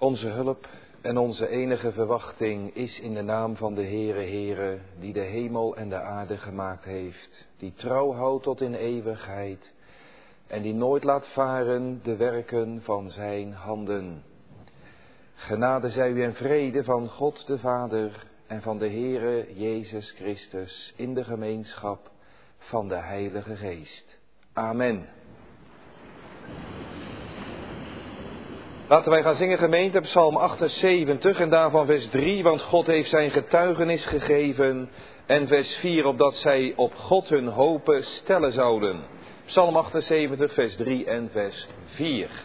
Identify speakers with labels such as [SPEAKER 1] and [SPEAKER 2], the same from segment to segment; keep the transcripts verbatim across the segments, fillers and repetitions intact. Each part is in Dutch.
[SPEAKER 1] Onze hulp en onze enige verwachting is in de naam van de Heere Heere, die de hemel en de aarde gemaakt heeft, die trouw houdt tot in eeuwigheid en die nooit laat varen de werken van zijn handen. Genade zij u en vrede van God de Vader en van de Heere Jezus Christus in de gemeenschap van de Heilige Geest. Amen. Laten wij gaan zingen, gemeente, Psalm achtenzeventig en daarvan vers drie, want God heeft zijn getuigenis gegeven, en vers vier, opdat zij op God hun hopen stellen zouden. Psalm achtenzeventig, vers drie en vers vier.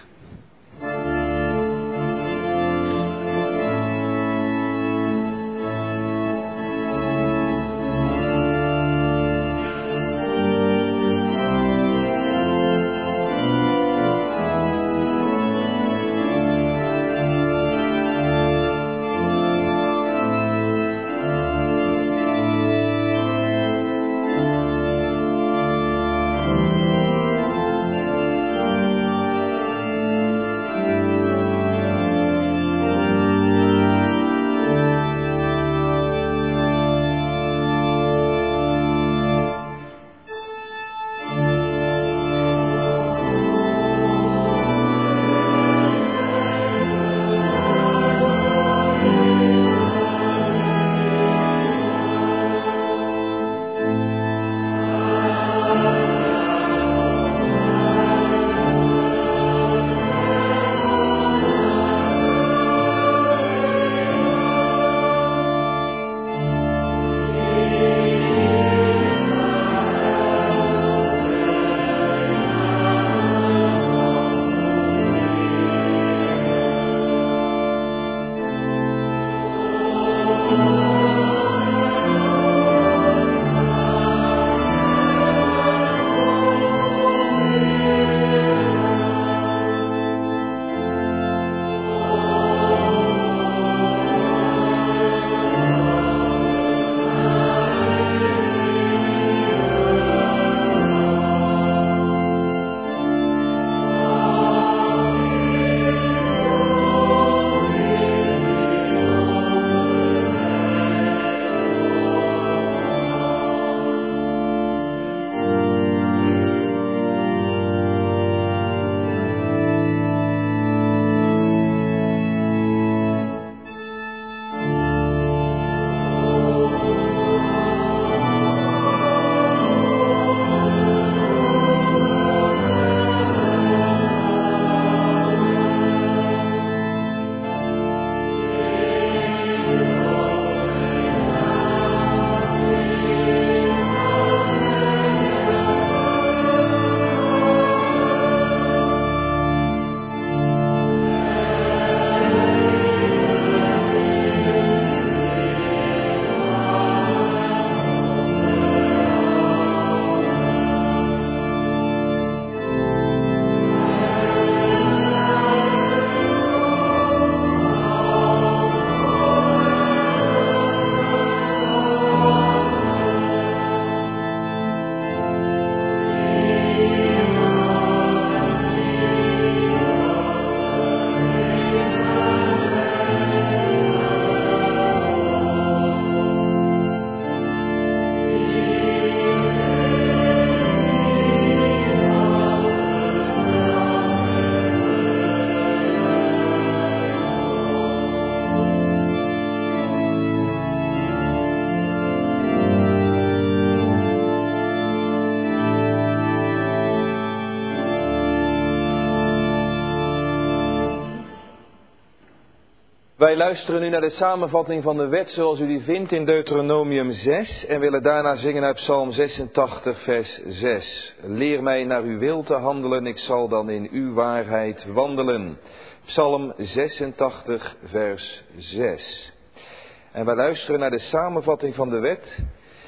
[SPEAKER 1] Wij luisteren nu naar de samenvatting van de wet zoals u die vindt in Deuteronomium zes en willen daarna zingen uit Psalm zesentachtig vers zes. Leer mij naar uw wil te handelen, ik zal dan in uw waarheid wandelen. Psalm zesentachtig vers zes. En wij luisteren naar de samenvatting van de wet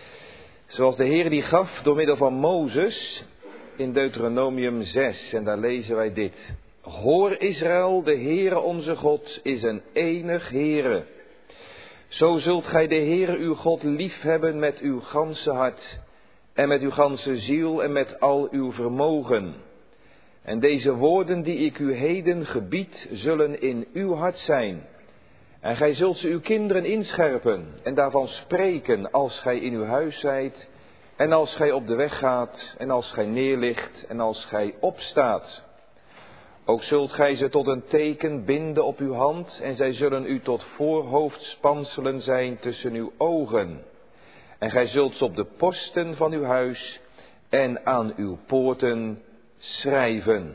[SPEAKER 1] zoals de Heer die gaf door middel van Mozes in Deuteronomium zes. En daar lezen wij dit. Hoor Israël, de Heere onze God is een enig Heere. Zo zult gij de Heere uw God liefhebben met uw ganse hart en met uw ganse ziel en met al uw vermogen. En deze woorden die ik u heden gebied, zullen in uw hart zijn. En gij zult ze uw kinderen inscherpen en daarvan spreken als gij in uw huis zijt, en als gij op de weg gaat, en als gij neerligt, en als gij opstaat. Ook zult gij ze tot een teken binden op uw hand, en zij zullen u tot voorhoofdspanselen zijn tussen uw ogen. En gij zult ze op de posten van uw huis en aan uw poorten schrijven.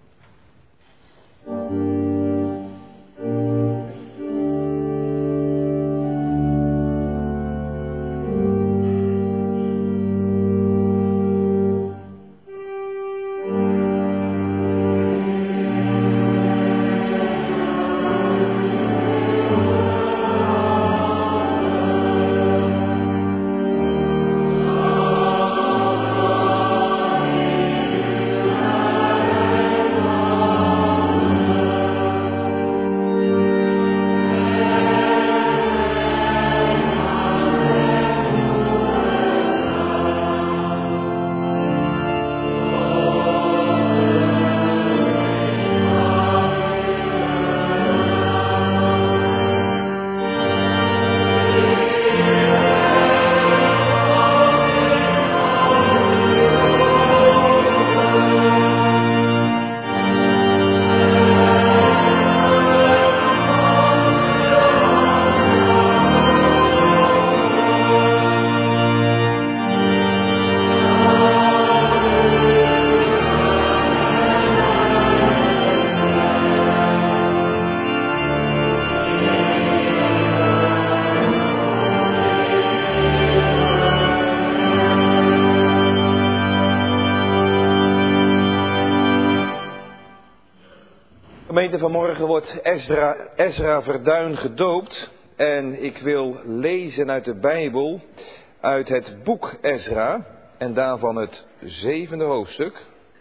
[SPEAKER 1] Gemeente, vanmorgen wordt Ezra, Ezra Verduin gedoopt en ik wil lezen uit de Bijbel, uit het boek Ezra en daarvan het zevende hoofdstuk.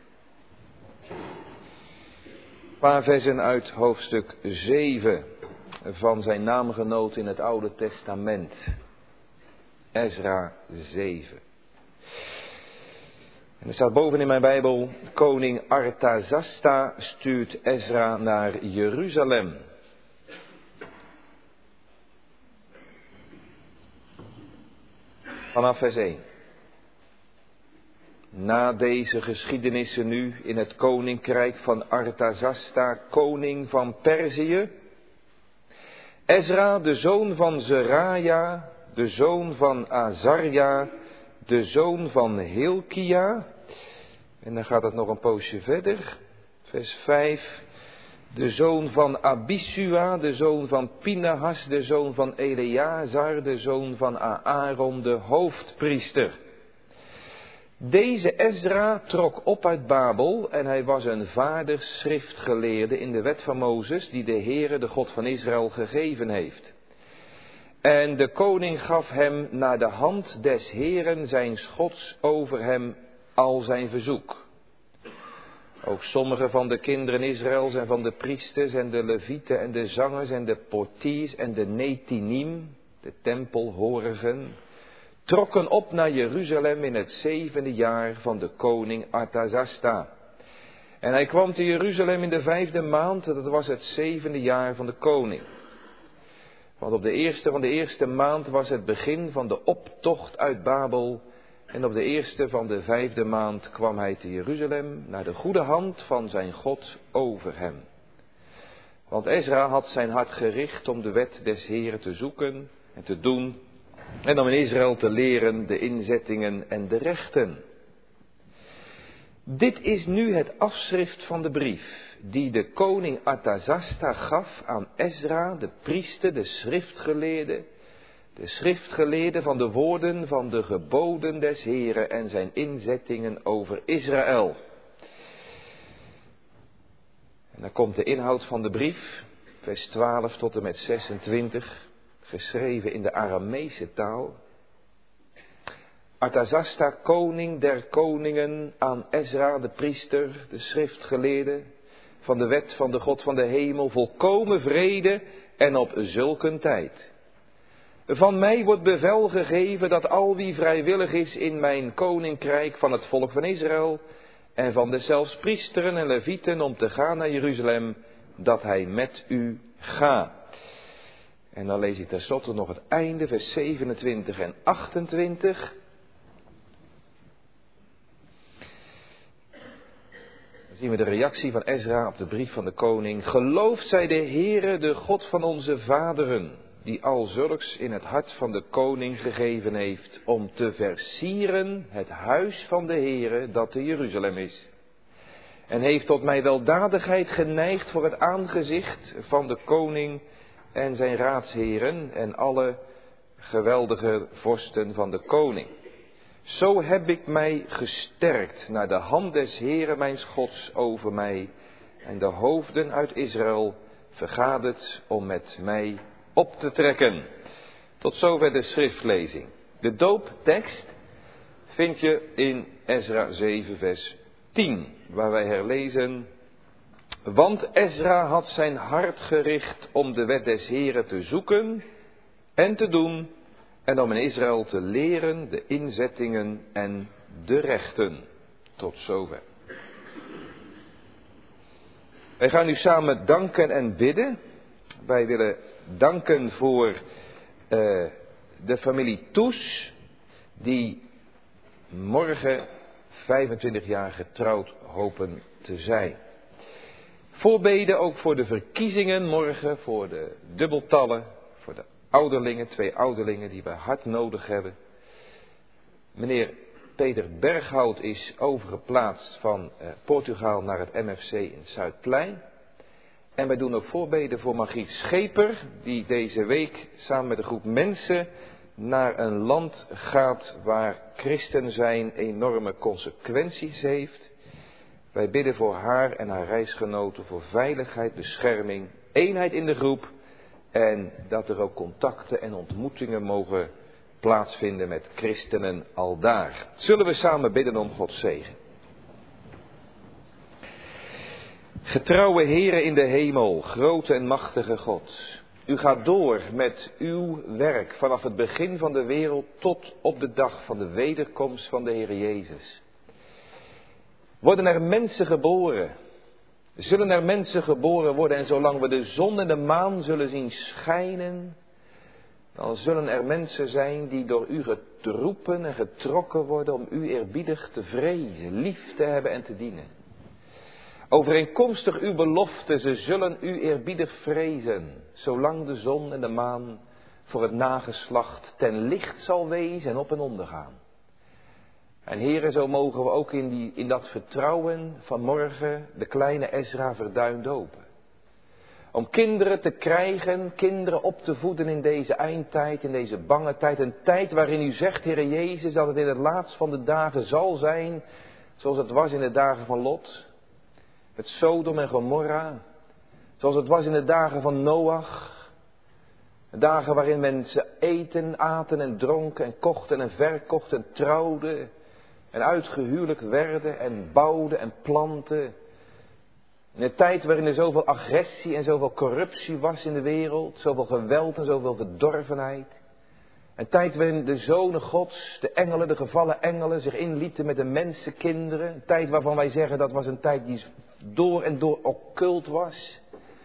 [SPEAKER 1] Een paar versen uit hoofdstuk zeven van zijn naamgenoot in het Oude Testament. Ezra zeven. En er staat boven in mijn Bijbel, koning Artazasta stuurt Ezra naar Jeruzalem. Vanaf vers één. Na deze geschiedenissen nu in het koninkrijk van Artazasta, koning van Perzië, Ezra, de zoon van Zeraja, de zoon van Azarja, de zoon van Hilkia, en dan gaat het nog een poosje verder, vers vijf, de zoon van Abisua, de zoon van Pinahas, de zoon van Eleazar, de zoon van Aaron, de hoofdpriester. Deze Ezra trok op uit Babel en hij was een vader schriftgeleerde in de wet van Mozes, die de Heere, de God van Israël, gegeven heeft. En de koning gaf hem naar de hand des Heeren zijn Gods over hem al zijn verzoek. Ook sommige van de kinderen Israëls en van de priesters en de levieten en de zangers en de portiers en de netinim, de tempelhorigen, trokken op naar Jeruzalem in het zevende jaar van de koning Artazasta. En hij kwam te Jeruzalem in de vijfde maand, dat was het zevende jaar van de koning. Want op de eerste van de eerste maand was het begin van de optocht uit Babel. En op de eerste van de vijfde maand kwam hij te Jeruzalem naar de goede hand van zijn God over hem. Want Ezra had zijn hart gericht om de wet des Heeren te zoeken en te doen. En om in Israël te leren de inzettingen en de rechten. Dit is nu het afschrift van de brief die de koning Artazasta gaf aan Ezra, de priester, de schriftgeleerde, de schriftgeleerde van de woorden van de geboden des Heren en zijn inzettingen over Israël. En dan komt de inhoud van de brief, vers twaalf tot en met zesentwintig, geschreven in de Arameese taal. Artazasta, koning der koningen, aan Ezra, de priester, de schriftgeleerde, van de wet van de God van de hemel, volkomen vrede en op zulken tijd. Van mij wordt bevel gegeven dat al wie vrijwillig is in mijn koninkrijk van het volk van Israël en van deszelfs priesteren en levieten om te gaan naar Jeruzalem, dat hij met u gaat. En dan lees ik tenslotte nog het einde, vers zevenentwintig en achtentwintig. Dan zien we de reactie van Ezra op de brief van de koning. Gelooft zij de Heere, de God van onze vaderen, die al zulks in het hart van de koning gegeven heeft, om te versieren het huis van de Heere, dat te Jeruzalem is. En heeft tot mij weldadigheid geneigd voor het aangezicht van de koning en zijn raadsheren en alle geweldige vorsten van de koning. Zo heb ik mij gesterkt naar de hand des Heeren mijns Gods over mij, en de hoofden uit Israël vergaderd om met mij op te trekken. Tot zover de schriftlezing. De dooptekst vind je in Ezra zeven vers tien, waar wij herlezen: want Ezra had zijn hart gericht om de wet des Heren te zoeken en te doen, en om in Israël te leren de inzettingen en de rechten. Tot zover. Wij gaan nu samen danken en bidden. Wij willen danken voor uh, de familie Toes, die morgen vijfentwintig jaar getrouwd hopen te zijn. Voorbeden ook voor de verkiezingen morgen, voor de dubbeltallen, voor de ouderlingen, twee ouderlingen die we hard nodig hebben. Meneer Peter Berghout is overgeplaatst van uh, Portugal naar het M F C in Zuidplein. En wij doen ook voorbeden voor Margriet Scheper, die deze week samen met een groep mensen naar een land gaat waar christen zijn enorme consequenties heeft. Wij bidden voor haar en haar reisgenoten voor veiligheid, bescherming, eenheid in de groep en dat er ook contacten en ontmoetingen mogen plaatsvinden met christenen aldaar. Zullen we samen bidden om Gods zegen? Getrouwe Heere in de hemel, grote en machtige God. U gaat door met uw werk vanaf het begin van de wereld tot op de dag van de wederkomst van de Heer Jezus. Worden er mensen geboren? Zullen er mensen geboren worden en zolang we de zon en de maan zullen zien schijnen, dan zullen er mensen zijn die door u geroepen en getrokken worden om u eerbiedig te vrezen, lief te hebben en te dienen. Overeenkomstig uw belofte, ze zullen u eerbiedig vrezen, zolang de zon en de maan voor het nageslacht ten licht zal wezen en op en onder gaan. En Heere, zo mogen we ook in, die, in dat vertrouwen van morgen de kleine Ezra Verduin dopen. Om kinderen te krijgen, kinderen op te voeden in deze eindtijd, in deze bange tijd. Een tijd waarin u zegt, Heere Jezus, dat het in het laatst van de dagen zal zijn, zoals het was in de dagen van Lot. Met Sodom en Gomorra, zoals het was in de dagen van Noach. Dagen waarin mensen eten, aten en dronken en kochten en verkochten en trouwden. En uitgehuwelijkt werden en bouwden en planten. In een tijd waarin er zoveel agressie en zoveel corruptie was in de wereld. Zoveel geweld en zoveel verdorvenheid. Een tijd waarin de zonen Gods, de engelen, de gevallen engelen zich inlieten met de mensenkinderen. Een tijd waarvan wij zeggen dat was een tijd die door en door occult was.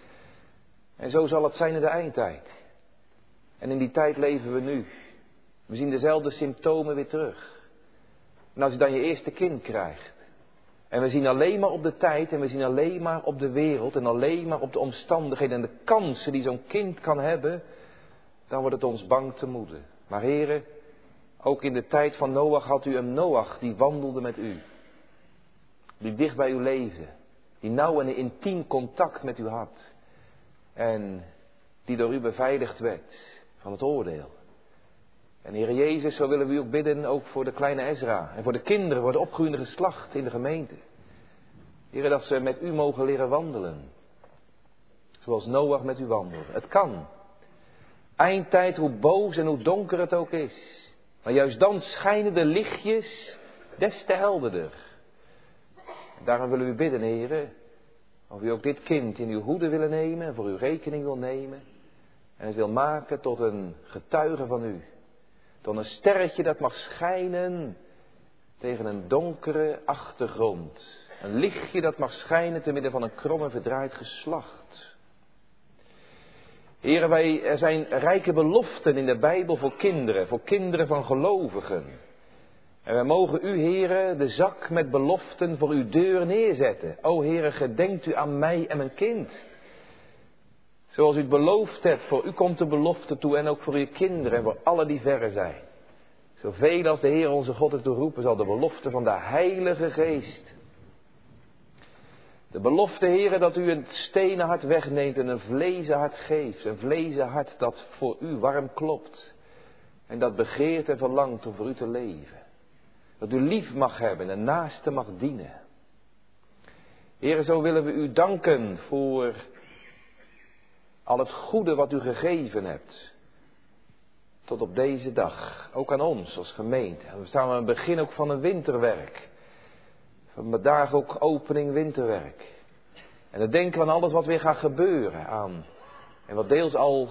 [SPEAKER 1] En zo zal het zijn in de eindtijd. En in die tijd leven we nu. We zien dezelfde symptomen weer terug. En als je dan je eerste kind krijgt. En we zien alleen maar op de tijd en we zien alleen maar op de wereld en alleen maar op de omstandigheden en de kansen die zo'n kind kan hebben. Dan wordt het ons bang te moede. Maar heren, ook in de tijd van Noach had u een Noach die wandelde met u. Die dicht bij u leefde. Die nauw en intiem contact met u had. En die door u beveiligd werd van het oordeel. En Heer Jezus, zo willen we u ook bidden, ook voor de kleine Ezra. En voor de kinderen, voor de opgroeiende geslacht in de gemeente. Heer, dat ze met u mogen leren wandelen. Zoals Noach met u wandelde. Het kan. Eindtijd, hoe boos en hoe donker het ook is. Maar juist dan schijnen de lichtjes des te helderder. Daarom willen we u bidden, Heer, of u ook dit kind in uw hoede willen nemen en voor uw rekening wil nemen. En het wil maken tot een getuige van u. Tot een sterretje dat mag schijnen tegen een donkere achtergrond. Een lichtje dat mag schijnen te midden van een krom en verdraaid geslacht. Heren, wij, er zijn rijke beloften in de Bijbel voor kinderen, voor kinderen van gelovigen. En wij mogen u, heren, de zak met beloften voor uw deur neerzetten. O heren, gedenkt u aan mij en mijn kind. Zoals u het beloofd hebt, voor u komt de belofte toe en ook voor uw kinderen en voor alle die verre zijn. Zoveel als de Heer onze God heeft doorroepen, zal de belofte van de Heilige Geest. De belofte, heren, dat u een stenen hart wegneemt en een vlezen hart geeft. Een vlezen hart dat voor u warm klopt. En dat begeert en verlangt om voor u te leven. Dat u lief mag hebben en naaste mag dienen. Heren, zo willen we u danken voor al het goede wat u gegeven hebt. Tot op deze dag. Ook aan ons als gemeente. En we staan aan het begin ook van een winterwerk. Vandaag ook opening winterwerk. En dan denken we aan alles wat weer gaat gebeuren. Aan, en wat deels al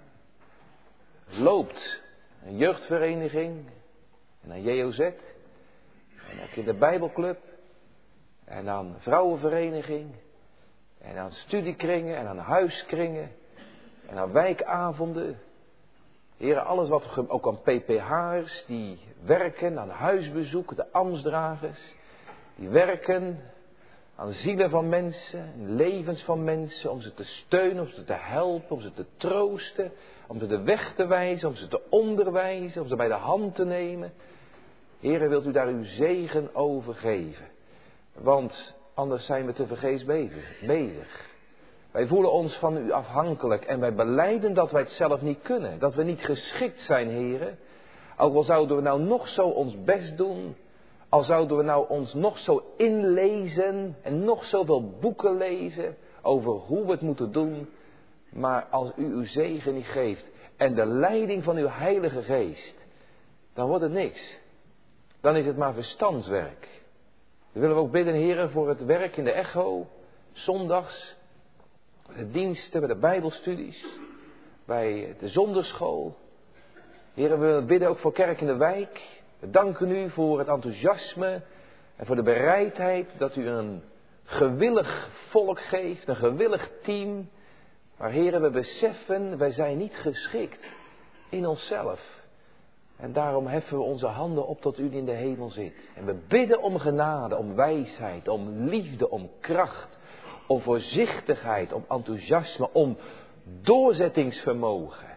[SPEAKER 1] loopt. Een jeugdvereniging. En aan J O Z. En ook in de Bijbelclub. En aan vrouwenvereniging. En aan studiekringen. En aan huiskringen. En aan wijkavonden. Heren, alles wat ook aan P P H'ers die werken aan huisbezoek. De ambtsdragers. Die werken aan zielen van mensen, levens van mensen, om ze te steunen, om ze te helpen, om ze te troosten, om ze de weg te wijzen, om ze te onderwijzen, om ze bij de hand te nemen. Heere, wilt u daar uw zegen over geven? Want anders zijn we te vergeefs bezig. Wij voelen ons van u afhankelijk en wij belijden dat wij het zelf niet kunnen. Dat we niet geschikt zijn, Heere. Ook al zouden we nou nog zo ons best doen. Al zouden we nou ons nog zo inlezen en nog zoveel boeken lezen over hoe we het moeten doen. Maar als u uw zegen niet geeft en de leiding van uw Heilige Geest, dan wordt het niks. Dan is het maar verstandswerk. Dan willen we ook bidden, heren, voor het werk in de echo, zondags, de diensten, bij de bijbelstudies, bij de zonderschool. Heren, we willen bidden ook voor kerk in de wijk. We danken u voor het enthousiasme en voor de bereidheid dat u een gewillig volk geeft, een gewillig team. Maar heren, we beseffen, wij zijn niet geschikt in onszelf. En daarom heffen we onze handen op tot u die in de hemel zit. En we bidden om genade, om wijsheid, om liefde, om kracht, om voorzichtigheid, om enthousiasme, om doorzettingsvermogen,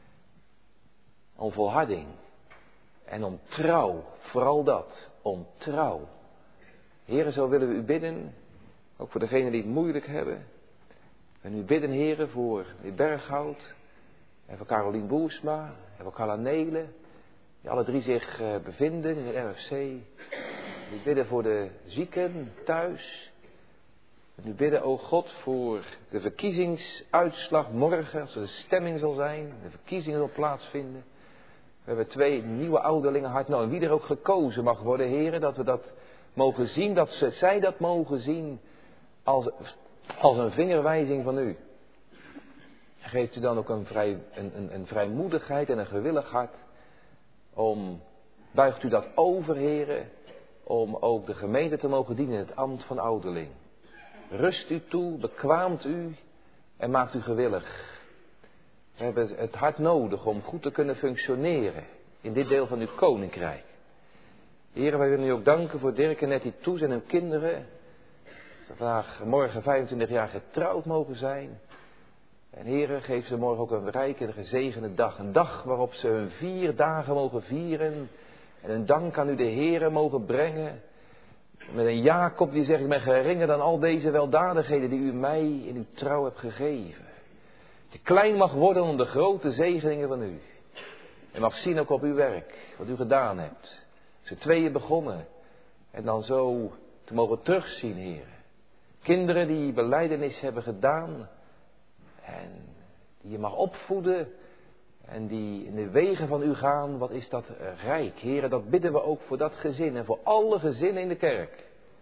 [SPEAKER 1] om volharding. En om trouw, vooral dat, om trouw. Heren, zo willen we u bidden, ook voor degenen die het moeilijk hebben. En u bidden, heren, voor de Berghout, en voor Carolien Boersma, en voor Carla Nelen, die alle drie zich uh, bevinden in het R F C. U bidden voor de zieken thuis. En u bidden, o God, voor de verkiezingsuitslag morgen, als er de stemming zal zijn, de verkiezingen zal plaatsvinden. We hebben twee nieuwe ouderlingen hard nodig. En wie er ook gekozen mag worden, heren, dat we dat mogen zien, dat ze, zij dat mogen zien als, als een vingerwijzing van u. En geeft u dan ook een, vrij, een, een, een vrijmoedigheid en een gewillig hart om, buigt u dat over, heren, om ook de gemeente te mogen dienen in het ambt van ouderling. Rust u toe, bekwaamt u en maakt u gewillig. We hebben het hard nodig om goed te kunnen functioneren in dit deel van uw koninkrijk. Heren, wij willen u ook danken voor Dirk en Nettie Toes en hun kinderen. Ze vandaag morgen vijfentwintig jaar getrouwd mogen zijn. En heren, geef ze morgen ook een rijke en gezegende dag. Een dag waarop ze hun vier dagen mogen vieren. En een dank aan u de Heren mogen brengen. Met een Jacob die zegt, ik ben geringer dan al deze weldadigheden die u mij in uw trouw hebt gegeven. Dat je klein mag worden onder de grote zegeningen van u. En mag zien ook op uw werk, wat u gedaan hebt. Ze tweeën begonnen. En dan zo te mogen terugzien, heren. Kinderen die belijdenis hebben gedaan. En die je mag opvoeden. En die in de wegen van u gaan. Wat is dat rijk, heren. Dat bidden we ook voor dat gezin. En voor alle gezinnen in de kerk.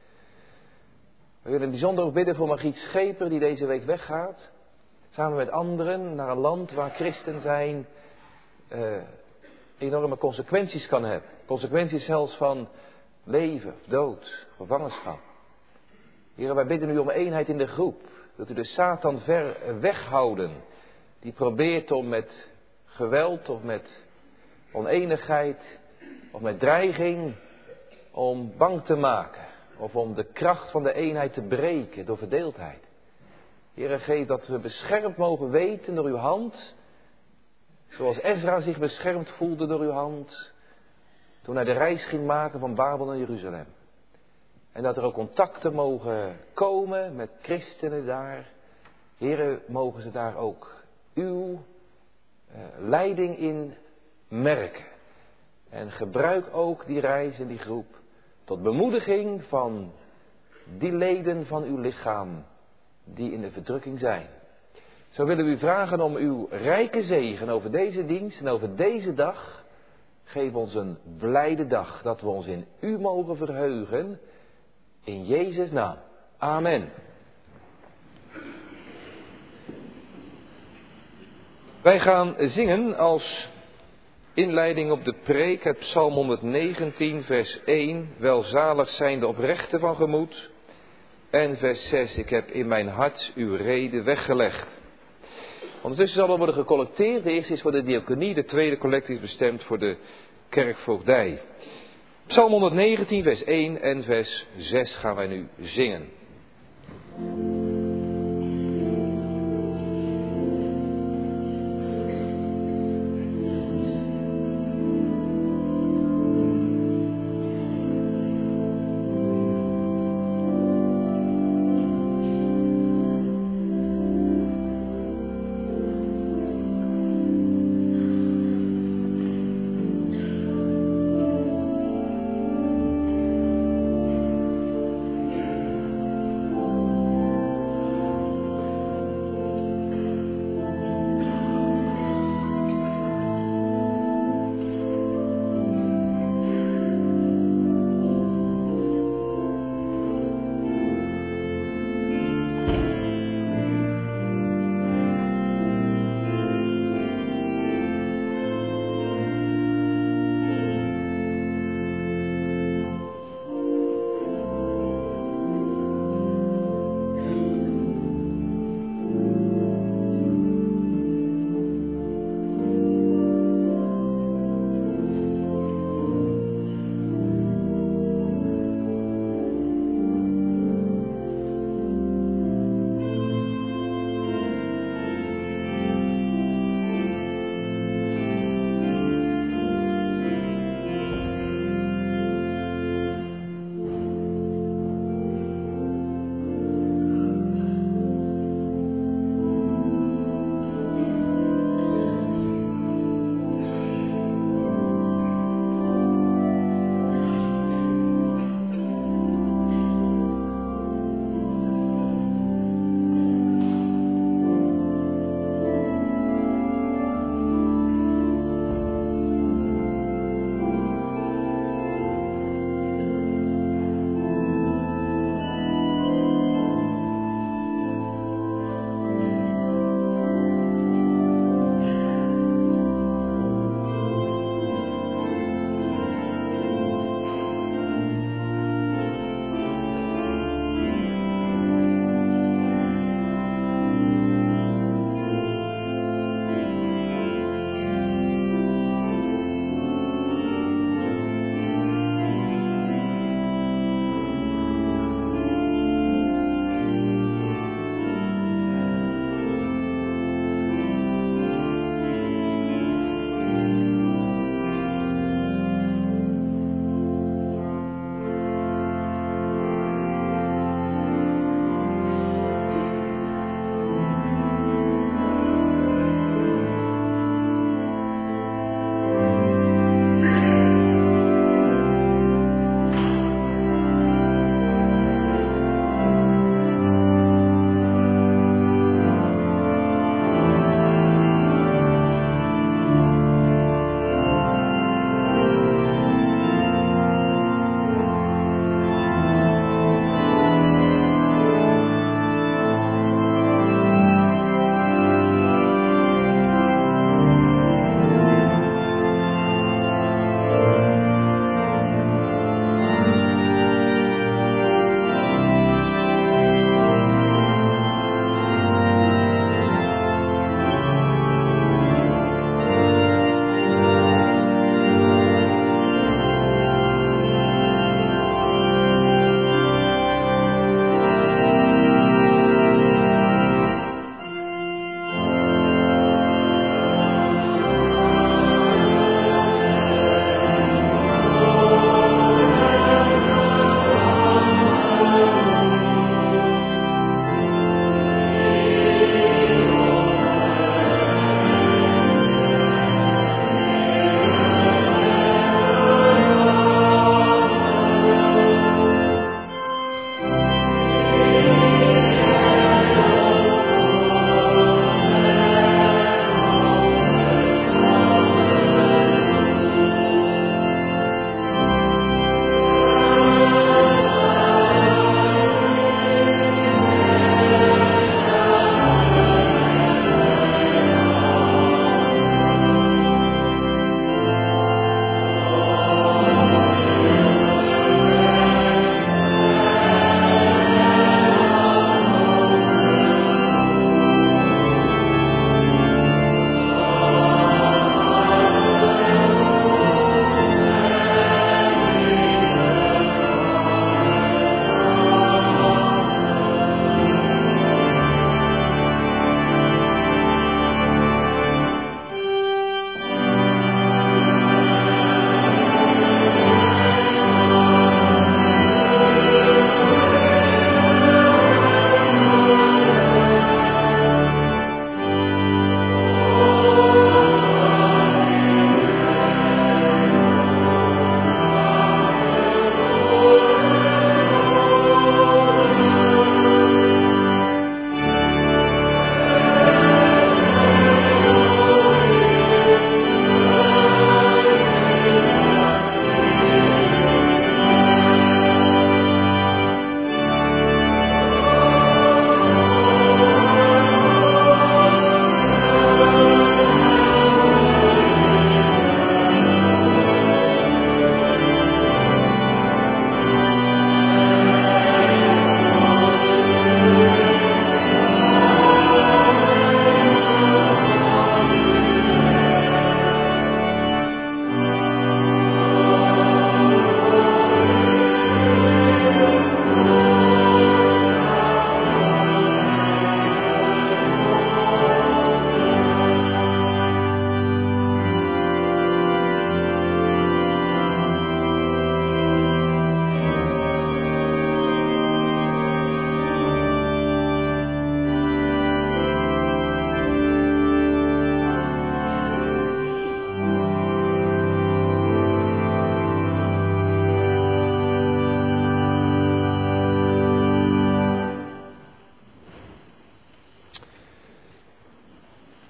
[SPEAKER 1] We willen bijzonder ook bidden voor Margriet Scheper die deze week weggaat. Samen met anderen naar een land waar christen zijn uh, enorme consequenties kan hebben. Consequenties zelfs van leven of dood, gevangenschap. Heer, wij bidden u om eenheid in de groep. Dat u de Satan ver weghouden. Die probeert om met geweld of met oneenigheid of met dreiging om bang te maken. Of om de kracht van de eenheid te breken door verdeeldheid. Heer, geef dat we beschermd mogen weten door uw hand. Zoals Ezra zich beschermd voelde door uw hand. Toen hij de reis ging maken van Babel naar Jeruzalem. En dat er ook contacten mogen komen met christenen daar. Heren, mogen ze daar ook uw uh, leiding in merken. En gebruik ook die reis en die groep tot bemoediging van die leden van uw lichaam die in de verdrukking zijn. Zo willen we u vragen om uw rijke zegen over deze dienst en over deze dag. Geef ons een blijde dag, dat we ons in u mogen verheugen. In Jezus' naam. Amen. Wij gaan zingen als inleiding op de preek het Psalm honderdnegentien vers één. Welzalig zijn de oprechten van gemoed. En vers zes. Ik heb in mijn hart uw reden weggelegd. Ondertussen zal er worden gecollecteerd. De eerste is voor de diaconie. De tweede collecte is bestemd voor de kerkvoogdij. Psalm honderdnegentien vers één en vers zes gaan wij nu zingen.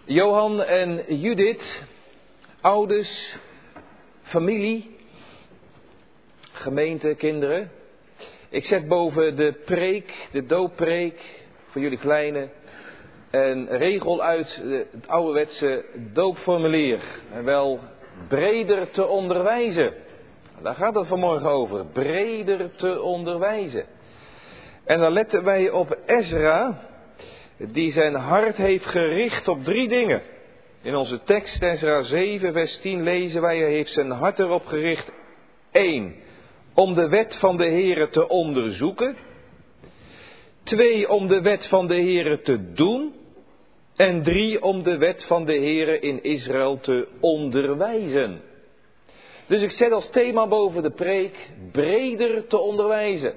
[SPEAKER 1] Johan en Judith, ouders, familie, gemeente, kinderen. Ik zet boven de preek, de dooppreek, voor jullie kleine, een regel uit het ouderwetse doopformulier. En wel breder te onderwijzen. Daar gaat het vanmorgen over, breder te onderwijzen. En dan letten wij op Ezra, die zijn hart heeft gericht op drie dingen. In onze tekst, Ezra zeven, vers tien, lezen wij, hij heeft zijn hart erop gericht. één. Om de wet van de Heere te onderzoeken. twee. Om de wet van de Heere te doen. En drie. Om de wet van de Heere in Israël te onderwijzen. Dus ik zet als thema boven de preek, breder te onderwijzen.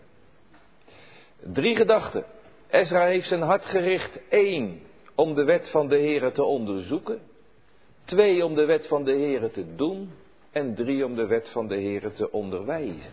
[SPEAKER 1] Drie gedachten. Ezra heeft zijn hart gericht. één. Om de wet van de Heere te onderzoeken. twee. Om de wet van de Heere te doen. En drie. Om de wet van de Heere te onderwijzen.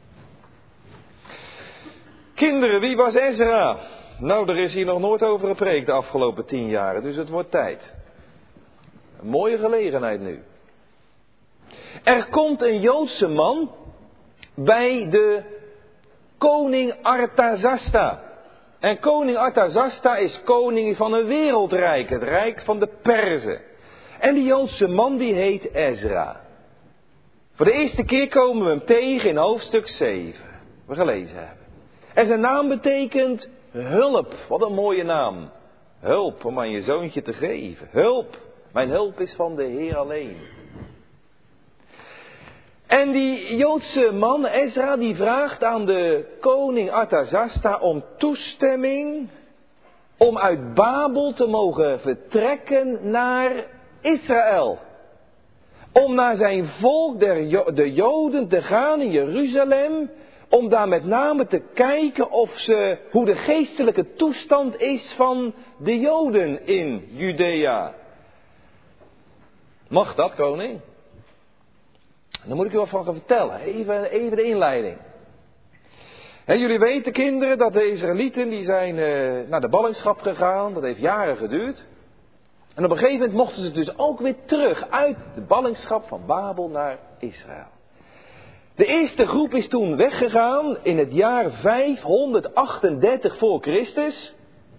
[SPEAKER 1] Kinderen, wie was Ezra? Nou, er is hier nog nooit over gepreekt de afgelopen tien jaar. Dus het wordt tijd. Een mooie gelegenheid nu. Er komt een Joodse man bij de koning Artazasta. En koning Artazasta is koning van een wereldrijk, het rijk van de Perzen. En die Joodse man die heet Ezra. Voor de eerste keer komen we hem tegen in hoofdstuk zeven, we gelezen hebben. En zijn naam betekent hulp, wat een mooie naam. Hulp om aan je zoontje te geven. Hulp, mijn hulp is van de Heer alleen. En die Joodse man, Ezra, die vraagt aan de koning Artazasta om toestemming om uit Babel te mogen vertrekken naar Israël. Om naar zijn volk, de Joden, te gaan in Jeruzalem. Om daar met name te kijken of ze, hoe de geestelijke toestand is van de Joden in Judea. Mag dat, koning? Daar moet ik u wat van gaan vertellen. Even, even de inleiding. He, jullie weten, kinderen, dat de Israëlieten die zijn uh, naar de ballingschap gegaan. Dat heeft jaren geduurd. En op een gegeven moment mochten ze dus ook weer terug uit de ballingschap van Babel naar Israël. De eerste groep is toen weggegaan in het jaar vijfhonderdachtendertig voor Christus.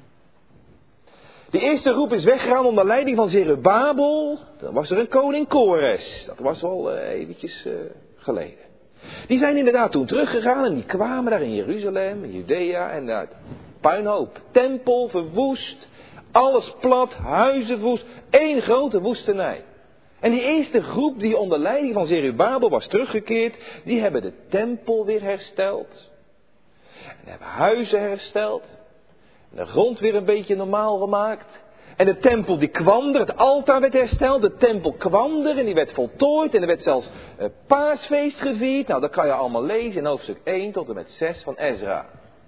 [SPEAKER 1] De eerste groep is weggegaan onder leiding van Zerubabel. Dan was er een koning Kores. Dat was al uh, eventjes uh, geleden. Die zijn inderdaad toen teruggegaan en die kwamen daar in Jeruzalem, in Judea en uit puinhoop. Tempel verwoest, alles plat, huizen verwoest, één grote woestenij. En die eerste groep die onder leiding van Zerubabel was teruggekeerd, die hebben de tempel weer hersteld. En hebben huizen hersteld. En de grond weer een beetje normaal gemaakt. En de tempel die kwam er, het altaar werd hersteld, de tempel kwam er en die werd voltooid. En er werd zelfs een paasfeest gevierd. Nou, dat kan je allemaal lezen in hoofdstuk één tot en met zes van Ezra.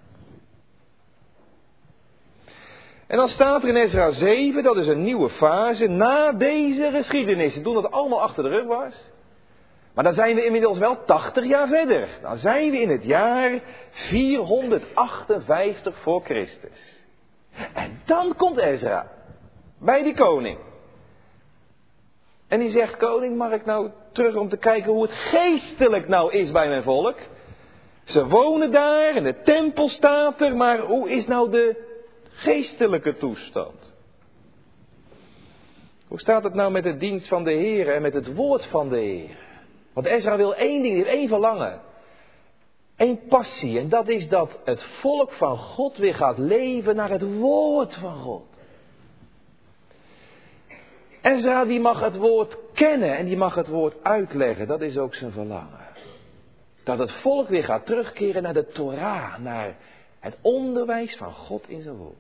[SPEAKER 1] En dan staat er in Ezra zeven, dat is een nieuwe fase, na deze geschiedenis. Toen dat allemaal achter de rug was. Maar dan zijn we inmiddels wel tachtig jaar verder. Dan zijn we in het jaar vierhonderdachtenvijftig voor Christus. En dan komt Ezra, bij die koning. En die zegt, koning, mag ik nou terug om te kijken hoe het geestelijk nou is bij mijn volk? Ze wonen daar en de tempel staat er, maar hoe is nou de geestelijke toestand? Hoe staat het nou met de dienst van de Heer en met het woord van de Heer? Want Ezra wil één ding, één verlangen. Eén passie. En dat is dat het volk van God weer gaat leven naar het woord van God. Ezra die mag het woord kennen en die mag het woord uitleggen. Dat is ook zijn verlangen. Dat het volk weer gaat terugkeren naar de Torah. Naar het onderwijs van God in zijn woord.